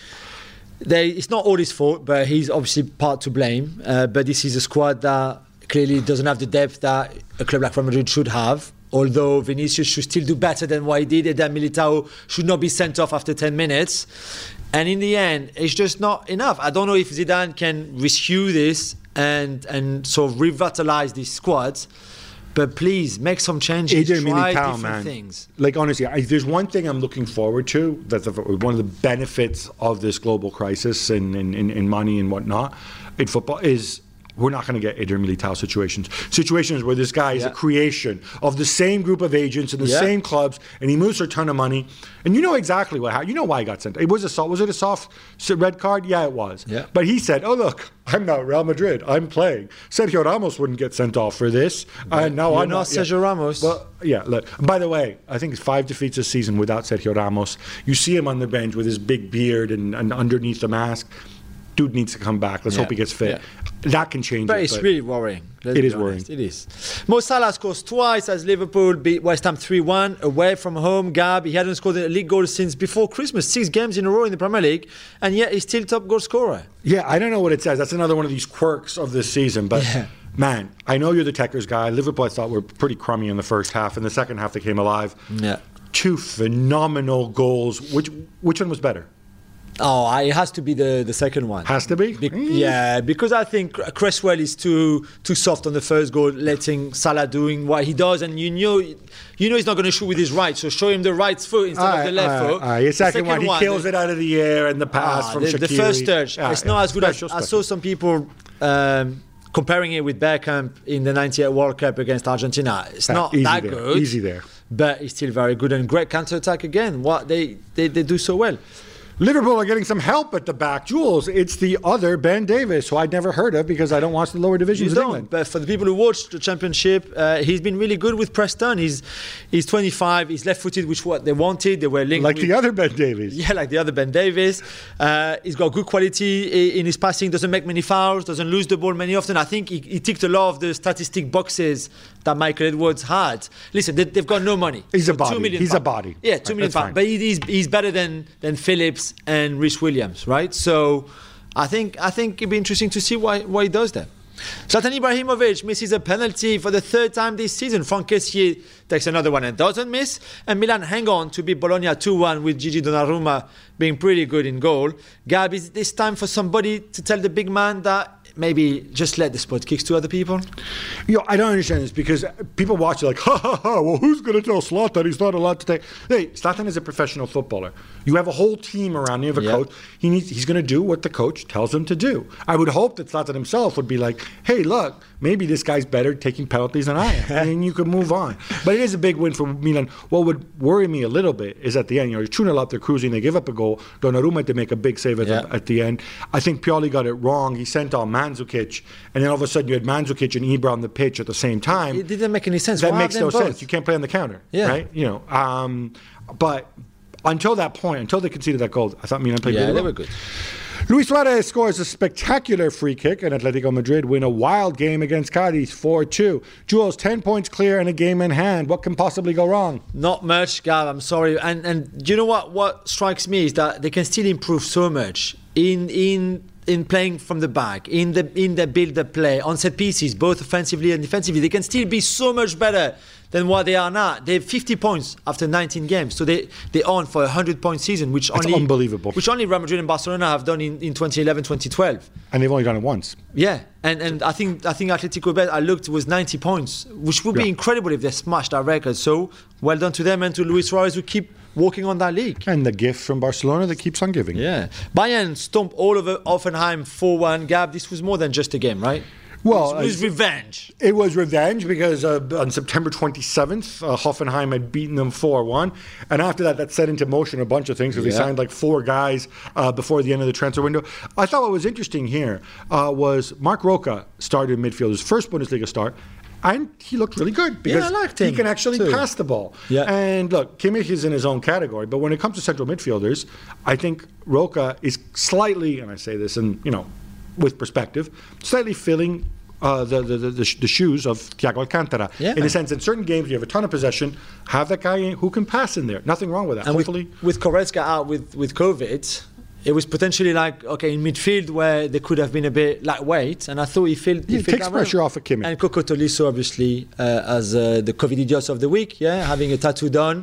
it's not all his fault, but he's obviously part to blame. But this is a squad that clearly doesn't have the depth that a club like Real Madrid should have. Although Vinicius should still do better than what he did, Eden Militao should not be sent off after 10 minutes. And in the end, it's just not enough. I don't know if Zidane can rescue this and sort of revitalize this squad. But please, make some changes. Eden try Militao, different things. Like, honestly, there's one thing I'm looking forward to. That's one of the benefits of this global crisis and money and whatnot in football is we're not going to get Eder Militao situations where this guy is a creation of the same group of agents in the same clubs, and he moves for a ton of money. And you know exactly why he got sent. It was it a soft red card? Yeah, it was. Yeah. But he said, "Oh look, I'm not Real Madrid. I'm playing." Sergio Ramos wouldn't get sent off for this, and now I'm not Sergio Ramos. Well, yeah. Look. By the way, I think it's 5 defeats this season without Sergio Ramos. You see him on the bench with his big beard and underneath the mask. Dude needs to come back. Let's hope he gets fit. Yeah. That can change but it. It's really worrying. It is worrying. It is. Mo Salah scores twice as Liverpool beat West Ham 3-1 away from home. Gab, he hadn't scored a league goal since before Christmas. 6 games in a row in the Premier League, and yet he's still top goal scorer. Yeah, I don't know what it says. That's another one of these quirks of this season. But, man, I know you're the Techers guy. Liverpool, I thought, were pretty crummy in the first half. In the second half, they came alive. Yeah. 2 phenomenal goals. Which one was better? Oh, it has to be the second one. Has to be? Yeah, because I think Cresswell is too soft on the first goal, letting Salah doing what he does, and you know he's not going to shoot with his right, so show him the right foot instead of the left foot. The second one, he kills it out of the air and the pass from Shaqiri. The first touch, it's not as good as I saw some people comparing it with Bergkamp in the 98 World Cup against Argentina, it's not that good. Easy there. But it's still very good and great counter-attack again. What they do so well. Liverpool are getting some help at the back. Jules, it's the other Ben Davies, who I'd never heard of because I don't watch the lower divisions in England. But for the people who watch the Championship, he's been really good with Preston. He's 25. He's left-footed, which what they wanted. They were linked like the other Ben Davies. Yeah, like the other Ben Davies. He's got good quality in his passing. Doesn't make many fouls. Doesn't lose the ball many often. I think he ticked a lot of the statistic boxes that Michael Edwards had. Listen, they've got no money. He's so a body. 2 million He's pounds. a body. Yeah, 2 million pounds. But he's better than Phillips and Rhys Williams, right? So I think it'd be interesting to see why he does that. Zlatan Ibrahimovic misses a penalty for the third time this season. Franck Kessié takes another one and doesn't miss. And Milan hang on to beat Bologna 2-1 with Gigi Donnarumma being pretty good in goal. Gab, is this time for somebody to tell the big man that maybe just let the spot kicks to other people? I don't understand this because people watch it like, ha ha ha, well, who's going to tell Zlatan he's not allowed to take? Hey, Zlatan is a professional footballer. You have a whole team around you, you have a coach. He's going to do what the coach tells him to do. I would hope that Zlatan himself would be like, hey, look, maybe this guy's better taking penalties than I am. And you could move on. But it is a big win for Milan. What would worry me a little bit is at the end, you're 2-0 up, they're cruising, they give up a goal. Donnarumma had to make a big save at the end. I think Pioli got it wrong. He sent on Mandzukic, and then all of a sudden you had Mandzukic and Ibra on the pitch at the same time. It didn't make any sense. That makes no sense. You can't play on the counter, right? But until that point, until they conceded that goal, I thought Milan played really well. They were good. Luis Suarez scores a spectacular free kick, and Atletico Madrid win a wild game against Cadiz 4-2. Jules, 10 points clear and a game in hand. What can possibly go wrong? Not much, Gav. I'm sorry. And you know what strikes me is that they can still improve so much in playing from the back, in the build-up play, on set pieces, both offensively and defensively. They can still be so much better than what they are now. They have 50 points after 19 games, so they're on for a 100-point season, which That's unbelievable. Which only Real Madrid and Barcelona have done in 2011, 2012. And they've only done it once. Yeah, and I think Atletico Bet, I looked, was 90 points, which would be incredible if they smashed that record. So well done to them and to Luis Suarez, who keep walking on that league. And the gift from Barcelona that keeps on giving. Yeah. Bayern stomped all over Hoffenheim 4-1. Gab, this was more than just a game, right? Well, it was revenge. It was revenge because on September 27th, Hoffenheim had beaten them 4-1. And after that set into motion a bunch of things because they signed like 4 guys before the end of the transfer window. I thought what was interesting here was Marc Roca started in midfield, his first Bundesliga start. And he looked really good because I liked him he can actually pass the ball. Yeah. And look, Kimmich is in his own category. But when it comes to central midfielders, I think Roca is slightly, and I say this with perspective, slightly filling the shoes of Thiago Alcantara. Yeah. In a sense, in certain games, you have a ton of possession, have that guy who can pass in there. Nothing wrong with that. And hopefully. with Goretzka out with COVID, it was potentially like, okay, in midfield where they could have been a bit lightweight, and I thought he takes pressure off of Kimmich. And Coco Tolisso, obviously, as the COVID idiot of the week, having a tattoo done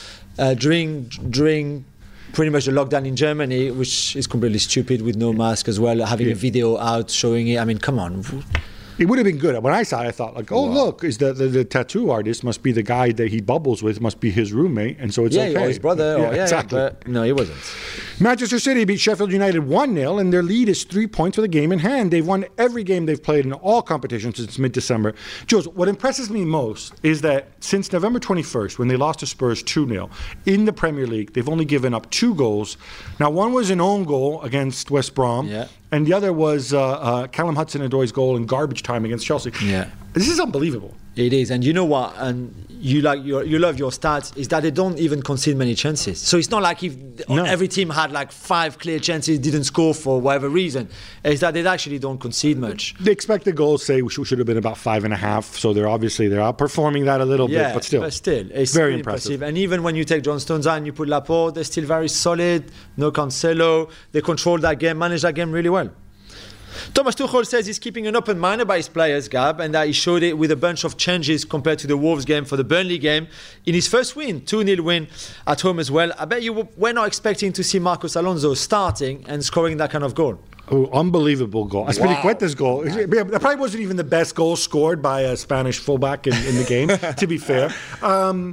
during pretty much the lockdown in Germany, which is completely stupid with no mask as well, having a video out showing it. I mean, come on. It would have been good. When I saw it, I thought, like, look, is the tattoo artist must be the guy that he bubbles with, must be his roommate, and so it's okay. Or his brother. Exactly. But no, he wasn't. Manchester City beat Sheffield United 1-0, and their lead is 3 points with a game in hand. They've won every game they've played in all competitions since mid-December. Jules, what impresses me most is that since November 21st, when they lost to Spurs 2-0, in the Premier League, they've only given up 2 goals. Now, one was an own goal against West Brom, and the other was Callum Hudson-Odoi's goal in garbage time against Chelsea. Yeah. This is unbelievable. It is, and you know what? And you love your stats is that they don't even concede many chances. So it's not like if every team had like 5 clear chances, didn't score for whatever reason. It's that they actually don't concede much. The expected goals say we should have been about 5.5. So they're outperforming that a little bit, but still, it's very impressive. And even when you take John Stones out and you put Laporte, they're still very solid. No Cancelo. They control that game, manage that game really well. Thomas Tuchel says he's keeping an open mind about his players, Gab, and that he showed it with a bunch of changes compared to the Wolves game for the Burnley game in his first win, 2-0 win at home as well. I bet you were not expecting to see Marcos Alonso starting and scoring that kind of goal. Oh, unbelievable goal. Azpilicueta's goal. That probably wasn't even the best goal scored by a Spanish fullback in the game, to be fair.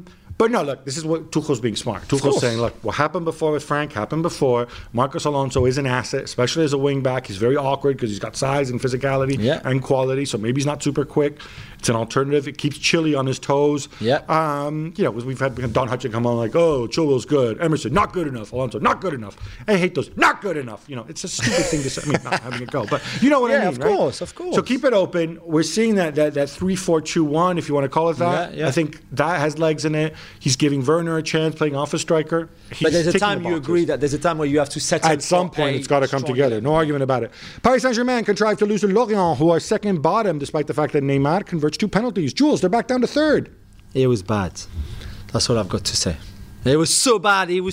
But no, look, this is what Tuchel's being smart. Tuchel's saying, look, what happened before with Frank happened before. Marcos Alonso is an asset, especially as a wing back. He's very awkward because he's got size and physicality and quality, so maybe he's not super quick. It's an alternative. It keeps Chile on his toes. Yeah. We've had Don Hutchin come on like, oh, Chilwell's good. Emerson, not good enough. Alonso, not good enough. I hate those. Not good enough. It's a stupid thing to say. I mean, not having it go, but you know what I mean, right? Of course. So keep it open. We're seeing that 3-4-2-1, if you want to call it that. I think that has legs in it. He's giving Werner a chance playing off a striker. But there's a time you agree that there's a time where you have to settle. At some point, it's got to come together. No argument about it. Paris Saint-Germain contrived to lose to Lorient, who are second bottom, despite the fact that Neymar converts 2 penalties. Jules, they're back down to third. It was bad. That's all I've got to say. It was so bad. He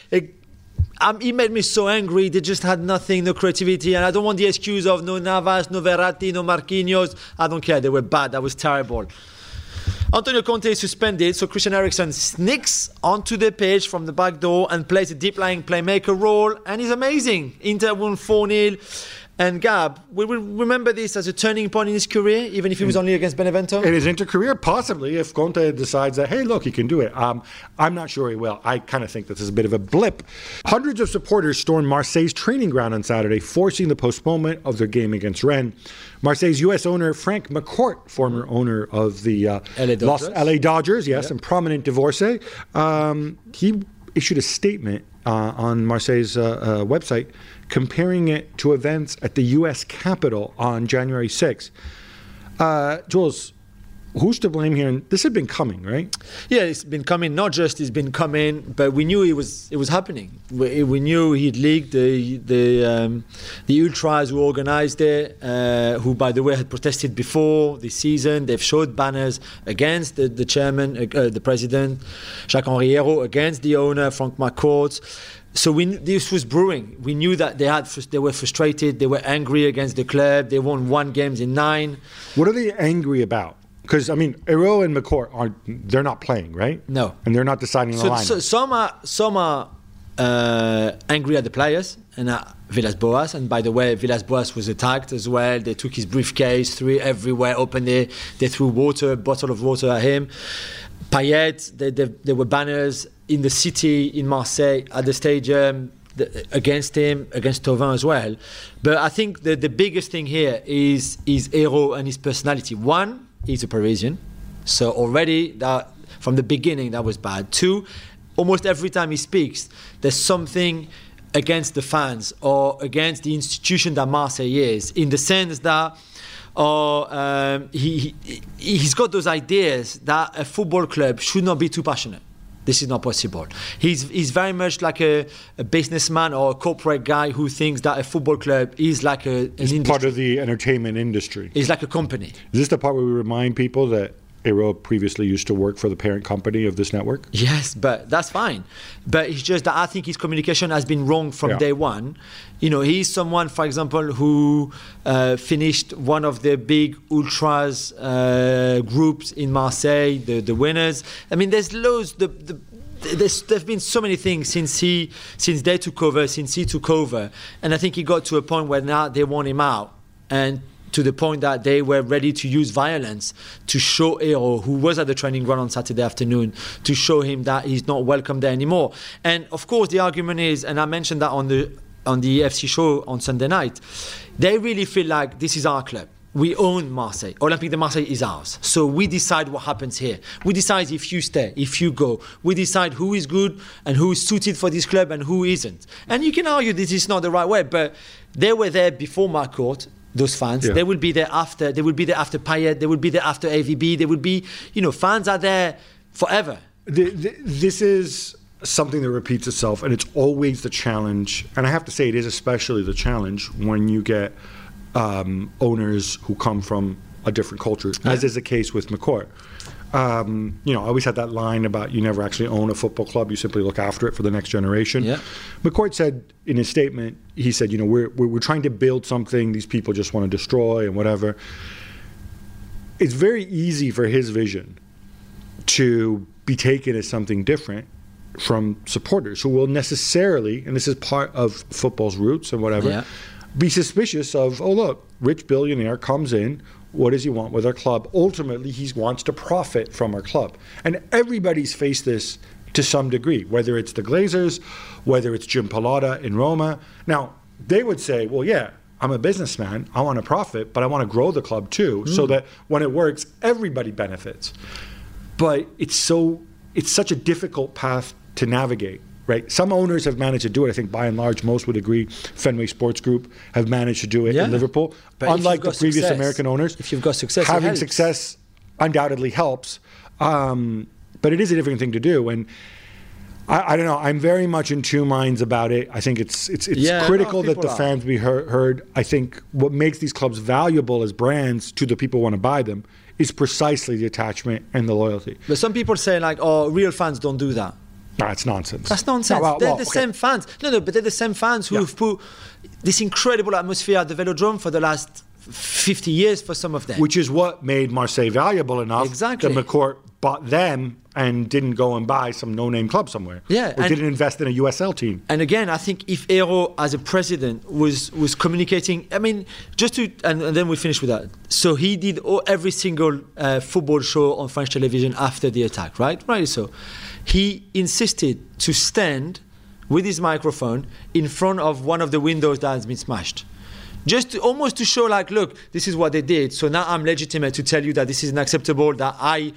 made me so angry. They just had nothing, no creativity. And I don't want the excuse of no Navas, no Verratti, no Marquinhos. I don't care. They were bad. That was terrible. Antonio Conte is suspended, so Christian Eriksen sneaks onto the pitch from the back door and plays a deep-lying playmaker role, and he's amazing. Inter won 4-0. And Gab, we will remember this as a turning point in his career, even if he was only against Benevento? In his inter-career, possibly, if Conte decides that, hey, look, he can do it. I'm not sure he will. I kind of think this is a bit of a blip. Hundreds of supporters stormed Marseille's training ground on Saturday, forcing the postponement of their game against Rennes. Marseille's U.S. owner, Frank McCourt, former owner of the LA Dodgers, and prominent divorcee, he issued a statement on Marseille's website comparing it to events at the U.S. Capitol on January 6th. Jules, who's to blame here? And this had been coming, right? Yeah, it's been coming. Not just it's been coming, but we knew it was happening. We knew he'd leaked the ultras who organised it, who, by the way, had protested before this season. They've showed banners against the chairman, the president, Jacques-Henri Hérault, against the owner, Frank McCourt. So this was brewing. We knew that they were frustrated. They were angry against the club. They won 1 game in 9. What are they angry about? Because, I mean, Hérault and McCourt, they're not playing, right? No. And they're not deciding the lineup. So some are angry at the players and at Villas-Boas. And by the way, Villas-Boas was attacked as well. They took his briefcase, threw it everywhere, opened it. They threw a bottle of water at him. Payet, there were banners in the city, in Marseille, at the stadium, against him, against Thauvin as well. But I think the biggest thing here is Hérault and his personality. One, he's a Parisian. So already, that from the beginning, that was bad. 2, almost every time he speaks, there's something against the fans or against the institution that Marseille is, in the sense that he's got those ideas that a football club should not be too passionate. This is not possible. He's very much like a businessman or a corporate guy who thinks that a football club is like an industry. Part of the entertainment industry. It's like a company. Is this the part where we remind people that Hérault previously used to work for the parent company of this network? Yes, but that's fine. But it's just that I think his communication has been wrong from day one. He's someone, for example, who finished one of the big ultras groups in Marseille, the winners. I mean, there's loads. There've been so many things since he took over, and I think he got to a point where now they want him out, and to the point that they were ready to use violence to show Hérault, who was at the training ground on Saturday afternoon, to show him that he's not welcome there anymore. And of course, the argument is, and I mentioned that on the FC show on Sunday night, they really feel like this is our club. We own Marseille. Olympique de Marseille is ours. So we decide what happens here. We decide if you stay, if you go. We decide who is good and who is suited for this club and who isn't. And you can argue this is not the right way, but they were there before McCourt. Those fans, they will be there after. They will be there after Payet. They will be there after AVB. They will be, fans are there forever. This is something that repeats itself, and it's always the challenge. And I have to say, it is especially the challenge when you get owners who come from a different culture, as is the case with McCourt. I always had that line about you never actually own a football club, you simply look after it for the next generation. Yeah. McCourt said in his statement, he said, we're trying to build something these people just want to destroy and whatever. It's very easy for his vision to be taken as something different from supporters who will necessarily, and this is part of football's roots and whatever, be suspicious of, oh, look, rich billionaire comes in. What does he want with our club? Ultimately, he wants to profit from our club. And everybody's faced this to some degree, whether it's the Glazers, whether it's Jim Pallotta in Roma. Now, they would say, well, yeah, I'm a businessman. I want to profit, but I want to grow the club too, so that when it works, everybody benefits. But it's such a difficult path to navigate, right? Some owners have managed to do it. I think by and large, most would agree. Fenway Sports Group have managed to do it in Liverpool. But unlike the previous American owners, if you've got success, having success undoubtedly helps. But it is a different thing to do. And I don't know. I'm very much in two minds about it. I think it's critical that the fans be heard. I think what makes these clubs valuable as brands to the people who want to buy them is precisely the attachment and the loyalty. But some people say, like, oh, real fans don't do that. No, it's nonsense. That's nonsense. They're the same fans. No, but they're the same fans who have put this incredible atmosphere at the Velodrome for the last 50 years for some of them. Which is what made Marseille valuable enough that McCourt bought them and didn't go and buy some no-name club somewhere. Yeah, or didn't invest in a USL team. And again, I think if Hérault, as a president, was communicating, I mean, and then we finish with that. So he did every single football show on French television after the attack, right? Right. So he insisted to stand with his microphone in front of one of the windows that has been smashed. Just almost to show, like, look, this is what they did. So now I'm legitimate to tell you that this is unacceptable, that I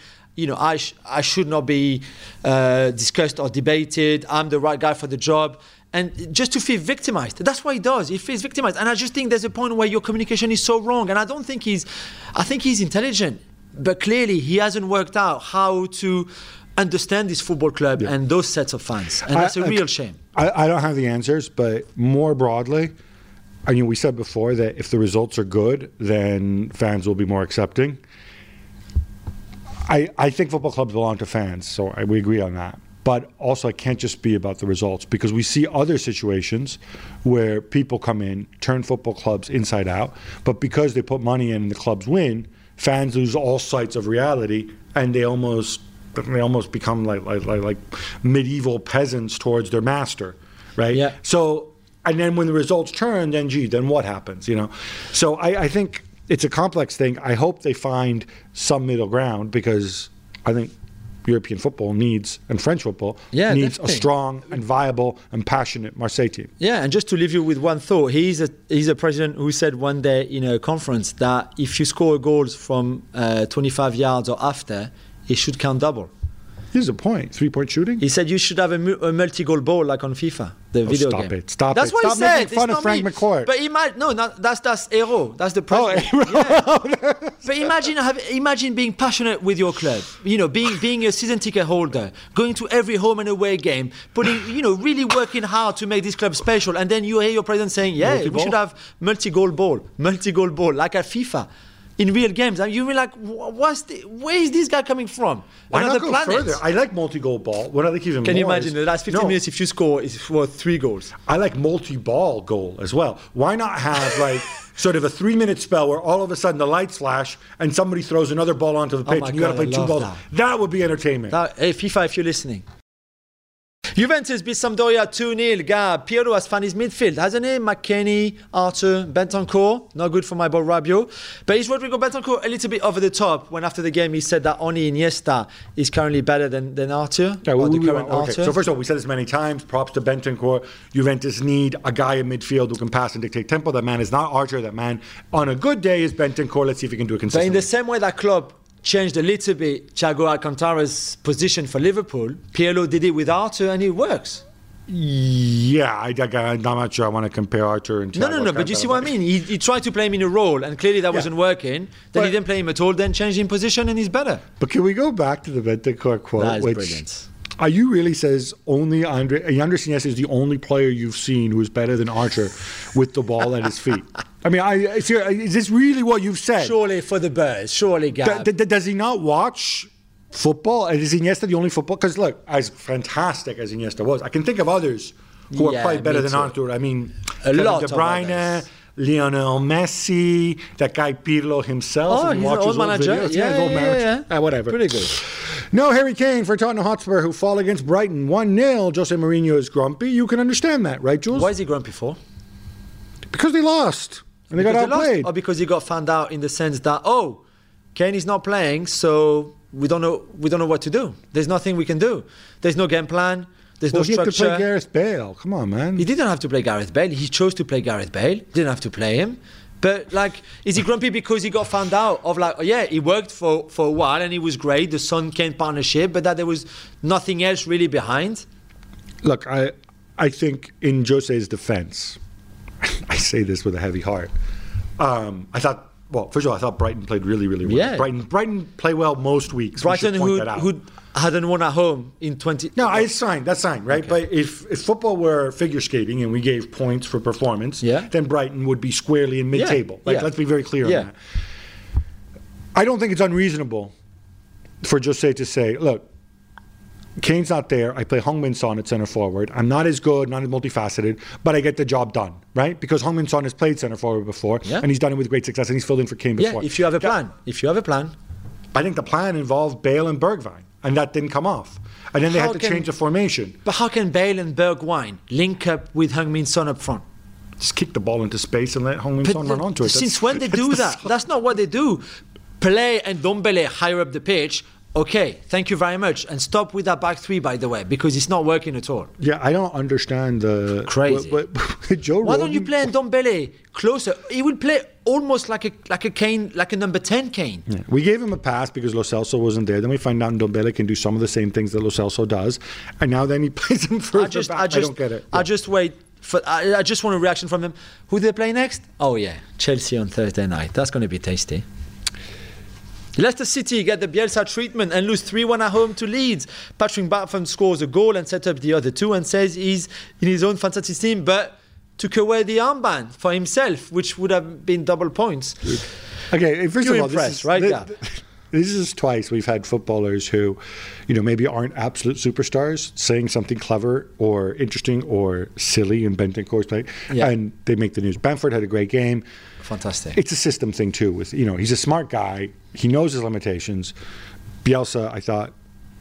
should not be discussed or debated. I'm the right guy for the job. And just to feel victimized. That's what he does. He feels victimized. And I just think there's a point where your communication is so wrong. And I think he's intelligent. But clearly he hasn't worked out how to understand this football club and those sets of fans. And that's a real shame. I don't have the answers, but more broadly, I mean, we said before that if the results are good, then fans will be more accepting. I think football clubs belong to fans, so we agree on that. But also, it can't just be about the results, because we see other situations where people come in, turn football clubs inside out, but because they put money in and the clubs win, fans lose all sight of reality, and they almost become like medieval peasants towards their master, right? Yeah. So, and then when the results turn, then what happens, you know? So I think it's a complex thing. I hope they find some middle ground, because I think European football needs, and French football needs, a strong and viable and passionate Marseille team. Yeah, and just to leave you with one thought, he's a president who said one day in a conference that if you score goals from 25 yards or after, it should count double. Here's a point. 3-point shooting? He said you should have a multi-goal ball like on FIFA, the video game. Stop That's it. What Stop he said. Making fun of Frank McCourt. But that's Hérault. That's the president. But imagine being passionate with your club. You know, being a season ticket holder, going to every home and away game, really working hard to make this club special, and then you hear your president saying, we should have multi-goal ball like at FIFA. In real games, and you're like, where is this guy coming from? Why not go further? I like multi-goal ball. What I like even more. Can you imagine the last 15 minutes if you score is worth 3 goals? I like multi-ball goal as well. Why not have like sort of a 3-minute spell where all of a sudden the lights flash and somebody throws another ball onto the pitch and you got to play 2 balls? That would be entertainment. Hey, FIFA, if you're listening. Juventus beat Sampdoria 2-0. Gab, Pirlo has found his midfield, hasn't he? McKennie, Arthur, Bentancur. Not good for my boy Rabiot. But is Rodrigo Bentancur a little bit over the top when after the game he said that only Iniesta is currently better than Arthur? Arthur? So first of all, we said this many times. Props to Bentancur. Juventus need a guy in midfield who can pass and dictate tempo. That man is not Arthur. That man on a good day is Bentancur. Let's see if he can do it consistently. But in the same way that Klopp changed a little bit Thiago Alcantara's position for Liverpool, Pirlo did it with Arthur and it works. Yeah, I'm not sure I want to compare Arthur and Thiago. No, but you see what I mean? He tried to play him in a role and clearly that wasn't working. Then he didn't play him at all, then changed him position and he's better. But can we go back to the Bentancur quote? That is brilliant. You really says only Andres Iniesta is the only player you've seen who is better than Archer with the ball at his feet. I mean, is this really what you've said? Surely for the birds. Surely, Gab. Does he not watch football? Is Iniesta the only football? Because look, as fantastic as Iniesta was, I can think of others who are probably better than Arthur. I mean, a lot De Bruyne, Lionel Messi, that guy Pirlo himself. Oh, he's an old manager. Yeah. Whatever. Pretty good. No Harry Kane for Tottenham Hotspur, who fall against Brighton 1-0. Jose Mourinho is grumpy. You can understand that, right, Jules? Why is he grumpy for? Because they lost. And they got outplayed. Or because he got found out in the sense that, Kane is not playing, so we don't know what to do. There's nothing we can do. There's no game plan. There's no structure. He had to play Gareth Bale. Come on, man. He didn't have to play Gareth Bale. He chose to play Gareth Bale. He didn't have to play him. But, is he grumpy because he got found out of, he worked for a while and he was great, the Son-Kane partnership, but that there was nothing else really behind? Look, I think in Jose's defense, I say this with a heavy heart, I thought, first of all, I thought Brighton played really, really well. Yeah. Brighton play well most weeks. Brighton, who hadn't won at home in 20... No, that's fine, right? Okay. But if football were figure skating and we gave points for performance, then Brighton would be squarely in mid-table. Let's be very clear on that. I don't think it's unreasonable for Jose to say, look, Kane's not there. I play Heung-min Son at center forward. I'm not as good, not as multifaceted, but I get the job done, right? Because Heung-min Son has played center forward before, and he's done it with great success, and he's filled in for Kane before. Yeah, if you have a plan. I think the plan involved Bale and Bergwijn, and that didn't come off. And then they had to change the formation. But how can Bale and Bergwijn link up with Heung-min Son up front? Just kick the ball into space and let Heung-min Son run onto it. Since when they do that? That's not what they do. Play and Ndombele higher up the pitch. Okay, thank you very much. And stop with that back three, by the way, because it's not working at all. Yeah, I don't understand the... Crazy. Joe Why don't you play Ndombele closer? He will play almost like a Kane, like a number 10 Kane. Yeah. We gave him a pass because Lo Celso wasn't there. Then we find out Ndombele can do some of the same things that Lo Celso does. And now then he plays him further back. I don't get it. I just want a reaction from him. Who do they play next? Oh, yeah, Chelsea on Thursday night. That's going to be tasty. Leicester City get the Bielsa treatment and lose 3-1 at home to Leeds. Patrick Bamford scores a goal and sets up the other two and says he's in his own fantasy team, but took away the armband for himself, which would have been double points. Okay, first of all, this is twice we've had footballers who, maybe aren't absolute superstars saying something clever or interesting or silly in Bentancur's play, and they make the news. Bamford had a great game. Fantastic. It's a system thing too. With he's a smart guy. He knows his limitations. Bielsa, I thought,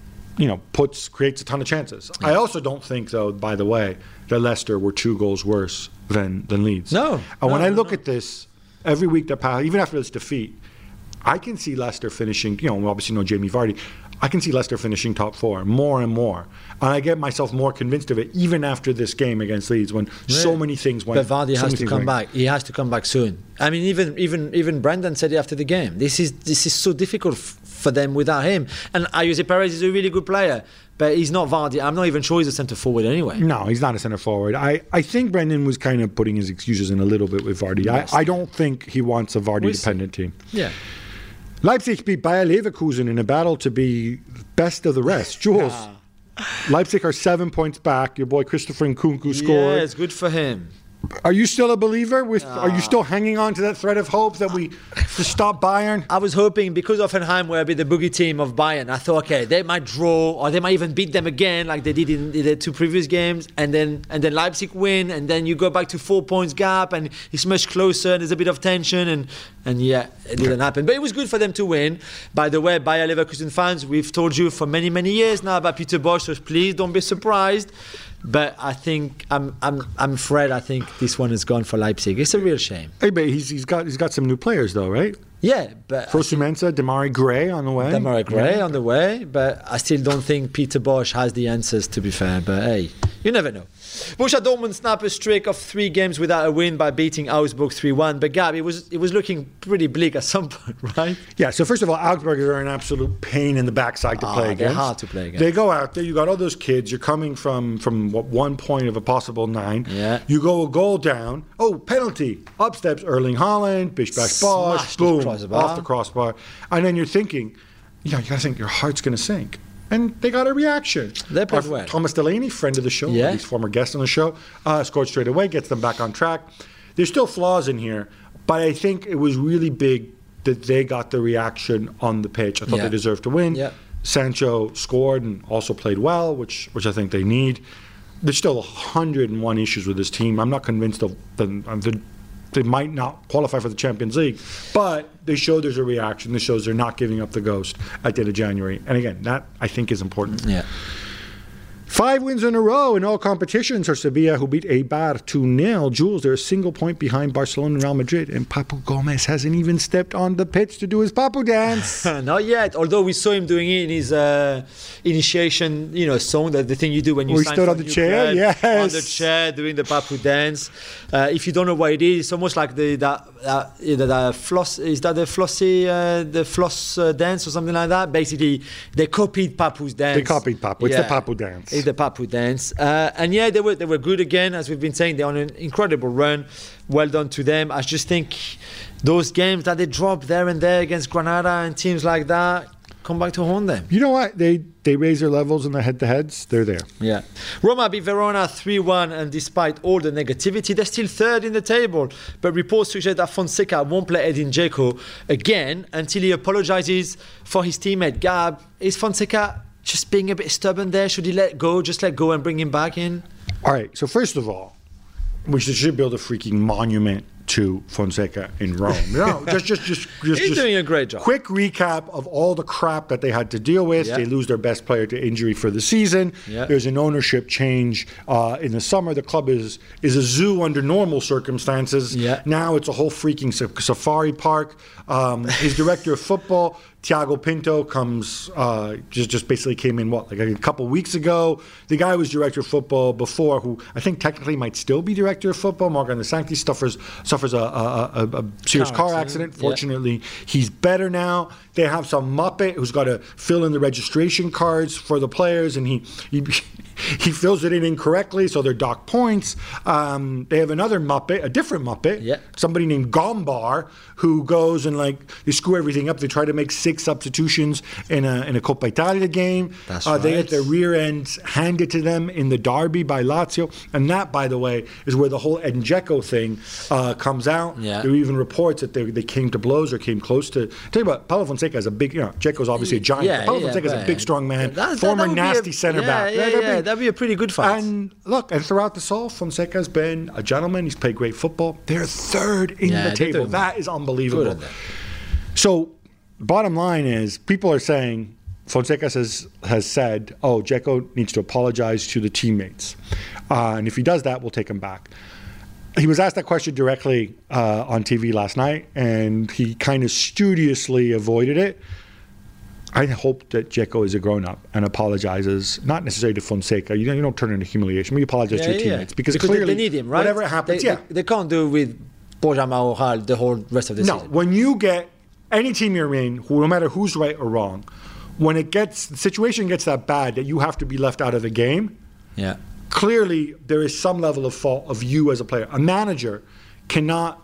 creates a ton of chances. Yeah. I also don't think, though, by the way, that Leicester were 2 goals worse than Leeds. No. And when I look at this every week that passed, even after this defeat, I can see Leicester finishing. We obviously know Jamie Vardy. I can see Leicester finishing top 4 more and more. And I get myself more convinced of it even after this game against Leeds when so many things went. But Vardy has to come back. He has to come back soon. I mean, even Brendan said it after the game. This is so difficult for them without him. And Jose Perez is a really good player, but he's not Vardy. I'm not even sure he's a centre forward anyway. No, he's not a centre forward. I think Brendan was kind of putting his excuses in a little bit with Vardy. Yes. I don't think he wants a Vardy-dependent team. Yeah. Leipzig beat Bayer Leverkusen in a battle to be best of the rest. Jules, Leipzig are 7 points back. Your boy Christopher Nkunku scored. Yeah, it's good for him. Are you still a believer? Are you still hanging on to that thread of hope that we to stop Bayern? I was hoping because Hoffenheim were the boogie team of Bayern. I thought, okay, they might draw or they might even beat them again like they did in the 2 previous games, and then Leipzig win, and then you go back to 4 points gap, and it's much closer. And there's a bit of tension, and yeah, it didn't happen. But it was good for them to win. By the way, Bayer Leverkusen fans, we've told you for many, many years now about Peter Bosz, so please don't be surprised. But I think I'm afraid I think this one is gone for Leipzig. It's a real shame. Hey, but he's got some new players though, right? Yeah, but Fosu Mensah, Demarai Gray on the way. On the way, but I still don't think Peter Bosz has the answers, to be fair. But hey, you never know. Borussia Dortmund snapped a streak of 3 games without a win by beating Augsburg 3-1. But Gab, it was looking pretty bleak at some point, right? Yeah. So first of all, Augsburg are an absolute pain in the backside to play against. They're hard to play against. They go out there. You got all those kids. You're coming from 1 point of a possible 9. Yeah. You go a goal down. Oh, penalty. Up steps Erling Haaland. Bish bash bosh. Boom. Off the crossbar. And then you're thinking, you got to think your heart's going to sink. And they got a reaction. They played well. Thomas Delaney, friend of the show, at least former guest on the show, scored straight away, gets them back on track. There's still flaws in here, but I think it was really big that they got the reaction on the pitch. I thought they deserved to win. Yeah. Sancho scored and also played well, which I think they need. There's still 101 issues with this team. I'm not convinced of they might not qualify for the Champions League, but they show there's a reaction. This shows they're not giving up the ghost at the end of January. And again, that I think is important. Yeah. 5 wins in a row in all competitions are Sevilla, who beat Eibar 2-0. Jules, they're a single point behind Barcelona and Real Madrid, and Papu Gomez hasn't even stepped on the pitch to do his Papu dance. Not yet, although we saw him doing it in his initiation, song, the thing you do when you he sign stood for on the a new chair, club, yes. on the chair doing the Papu dance. If you don't know what it is, it's almost like the floss. Is that the floss dance or something like that? Basically, they copied Papu's dance. They copied Papu. It's the Papu dance. It's the Papu dance. And yeah, they were good again, as we've been saying. They're on an incredible run. Well done to them. I just think those games that they drop there and there against Granada and teams like that come back to haunt them. You know what? They raise their levels in the head-to-heads. They're there. Yeah. Roma beat Verona 3-1, and despite all the negativity, they're still third in the table. But reports suggest that Fonseca won't play Edin Dzeko again until he apologises for his teammate Gab. Is Fonseca just being a bit stubborn there? Should he just let go and bring him back in? All right. So first of all, we should build a freaking monument to Fonseca in Rome. He's doing a great job. Quick recap of all the crap that they had to deal with. Yeah. They lose their best player to injury for the season. Yeah. There's an ownership change in the summer. The club is a zoo under normal circumstances. Yeah. Now it's a whole freaking safari park. His director of football, Thiago Pinto, comes just basically came in like a couple weeks ago. The guy was director of football before, who I think technically might still be director of football. Morgan Sancti suffers a serious car accident. Fortunately, he's better now. They have some Muppet who's got to fill in the registration cards for the players, and he fills it in incorrectly, so they're docked points. They have another Muppet, a different Muppet, somebody named Gombar, who goes and they screw everything up. They try to make 6 substitutions in a Coppa Italia game. That's right. They get their rear ends handed to them in the derby by Lazio, and that, by the way, is where the whole Edin Dzeko thing comes out. Yeah. There are even reports that they came to blows or came close to. Tell you what, Paulo Fonseca is a big, Dzeko's obviously a giant. But Paulo Fonseca is a big, strong man, former nasty centre back. That'd be a pretty good fight. And look, and throughout this all, Fonseca's been a gentleman. He's played great football. They're third in the table. That is unbelievable. So, bottom line is, people are saying Fonseca has said, Dzeko needs to apologize to the teammates. And if he does that, we'll take him back. He was asked that question directly on TV last night, and he kind of studiously avoided it. I hope that Dzeko is a grown-up and apologizes, not necessarily to Fonseca. You don't turn into humiliation. We apologize to your teammates because clearly they need him, right? Whatever happens, they can't do with Borja Majoral the whole rest of the season. No, when you get any team you're in, no matter who's right or wrong, when the situation gets that bad that you have to be left out of the game, clearly there is some level of fault of you as a player. A manager cannot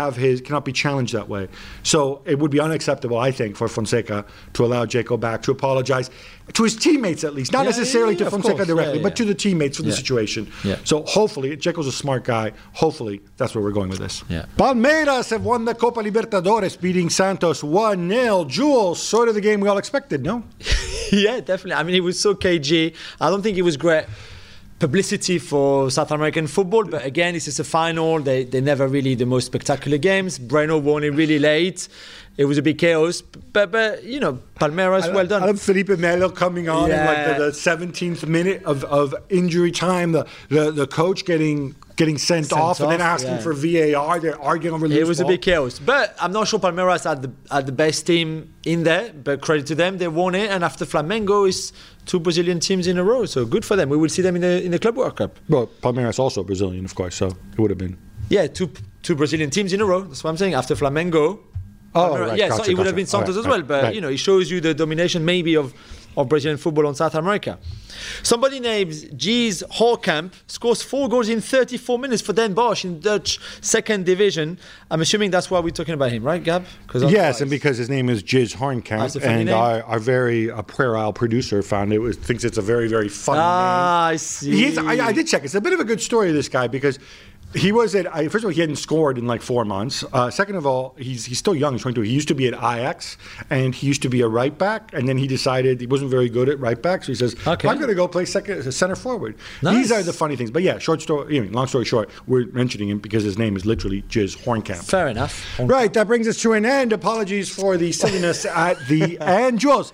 be challenged that way. So it would be unacceptable, I think, for Fonseca to allow Dzeko back to apologize to his teammates at least, not necessarily to Fonseca directly, but to the teammates for the situation. So hopefully, Dzeko's a smart guy. Hopefully, that's where we're going with this. Palmeiras have won the Copa Libertadores, beating Santos 1-0. Jules, sort of the game we all expected, no? Yeah, definitely. I mean, it was so cagey. I don't think it was great publicity for South American football, but again, this is a final. They're never really the most spectacular games. Breno won it really late. It was a big chaos, but Palmeiras, well done. I love Felipe Melo coming on in the 17th minute of injury time. The coach getting sent off and then asking for VAR. They're arguing over loose It was ball. a big chaos, but I'm not sure Palmeiras had the best team in there. But credit to them, they won it. And after Flamengo, is 2 Brazilian teams in a row, so good for them. We will see them in the Club World Cup. Well, Palmeiras also Brazilian, of course, so it would have been. Yeah, two Brazilian teams in a row. That's what I'm saying. After Flamengo. Right. Yeah, it would have been Santos as well, but it shows you the domination maybe of Brazilian football on South America. Somebody named Gijs Hoorkamp scores 4 goals in 34 minutes for Den Bosch in Dutch second division. I'm assuming that's why we're talking about him, right, Gab? Yes, and because his name is Gijs Hoorkamp, and our very puerile producer thinks it's a very, very funny name. I see. I did check. It's a bit of a good story, this guy, because he was first of all, he hadn't scored in like 4 months. Second of all, he's still young. He's 22. He used to be at Ajax, and he used to be a right back, and then he decided he wasn't very good at right back, so he says, I'm going to go play center forward. Nice. These are the funny things. But yeah, long story short, we're mentioning him because his name is literally Gijs Hoorkamp. Fair enough. Right, that brings us to an end. Apologies for the silliness at the end. Jules,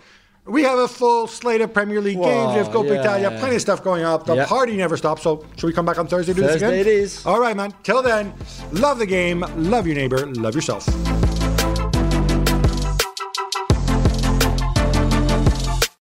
We have a full slate of Premier League games. We have Coppa Italia, plenty of stuff going up. The party never stops. So should we come back on Thursday to do this again? Thursday it is. All right, man. Till then, love the game, love your neighbor, love yourself.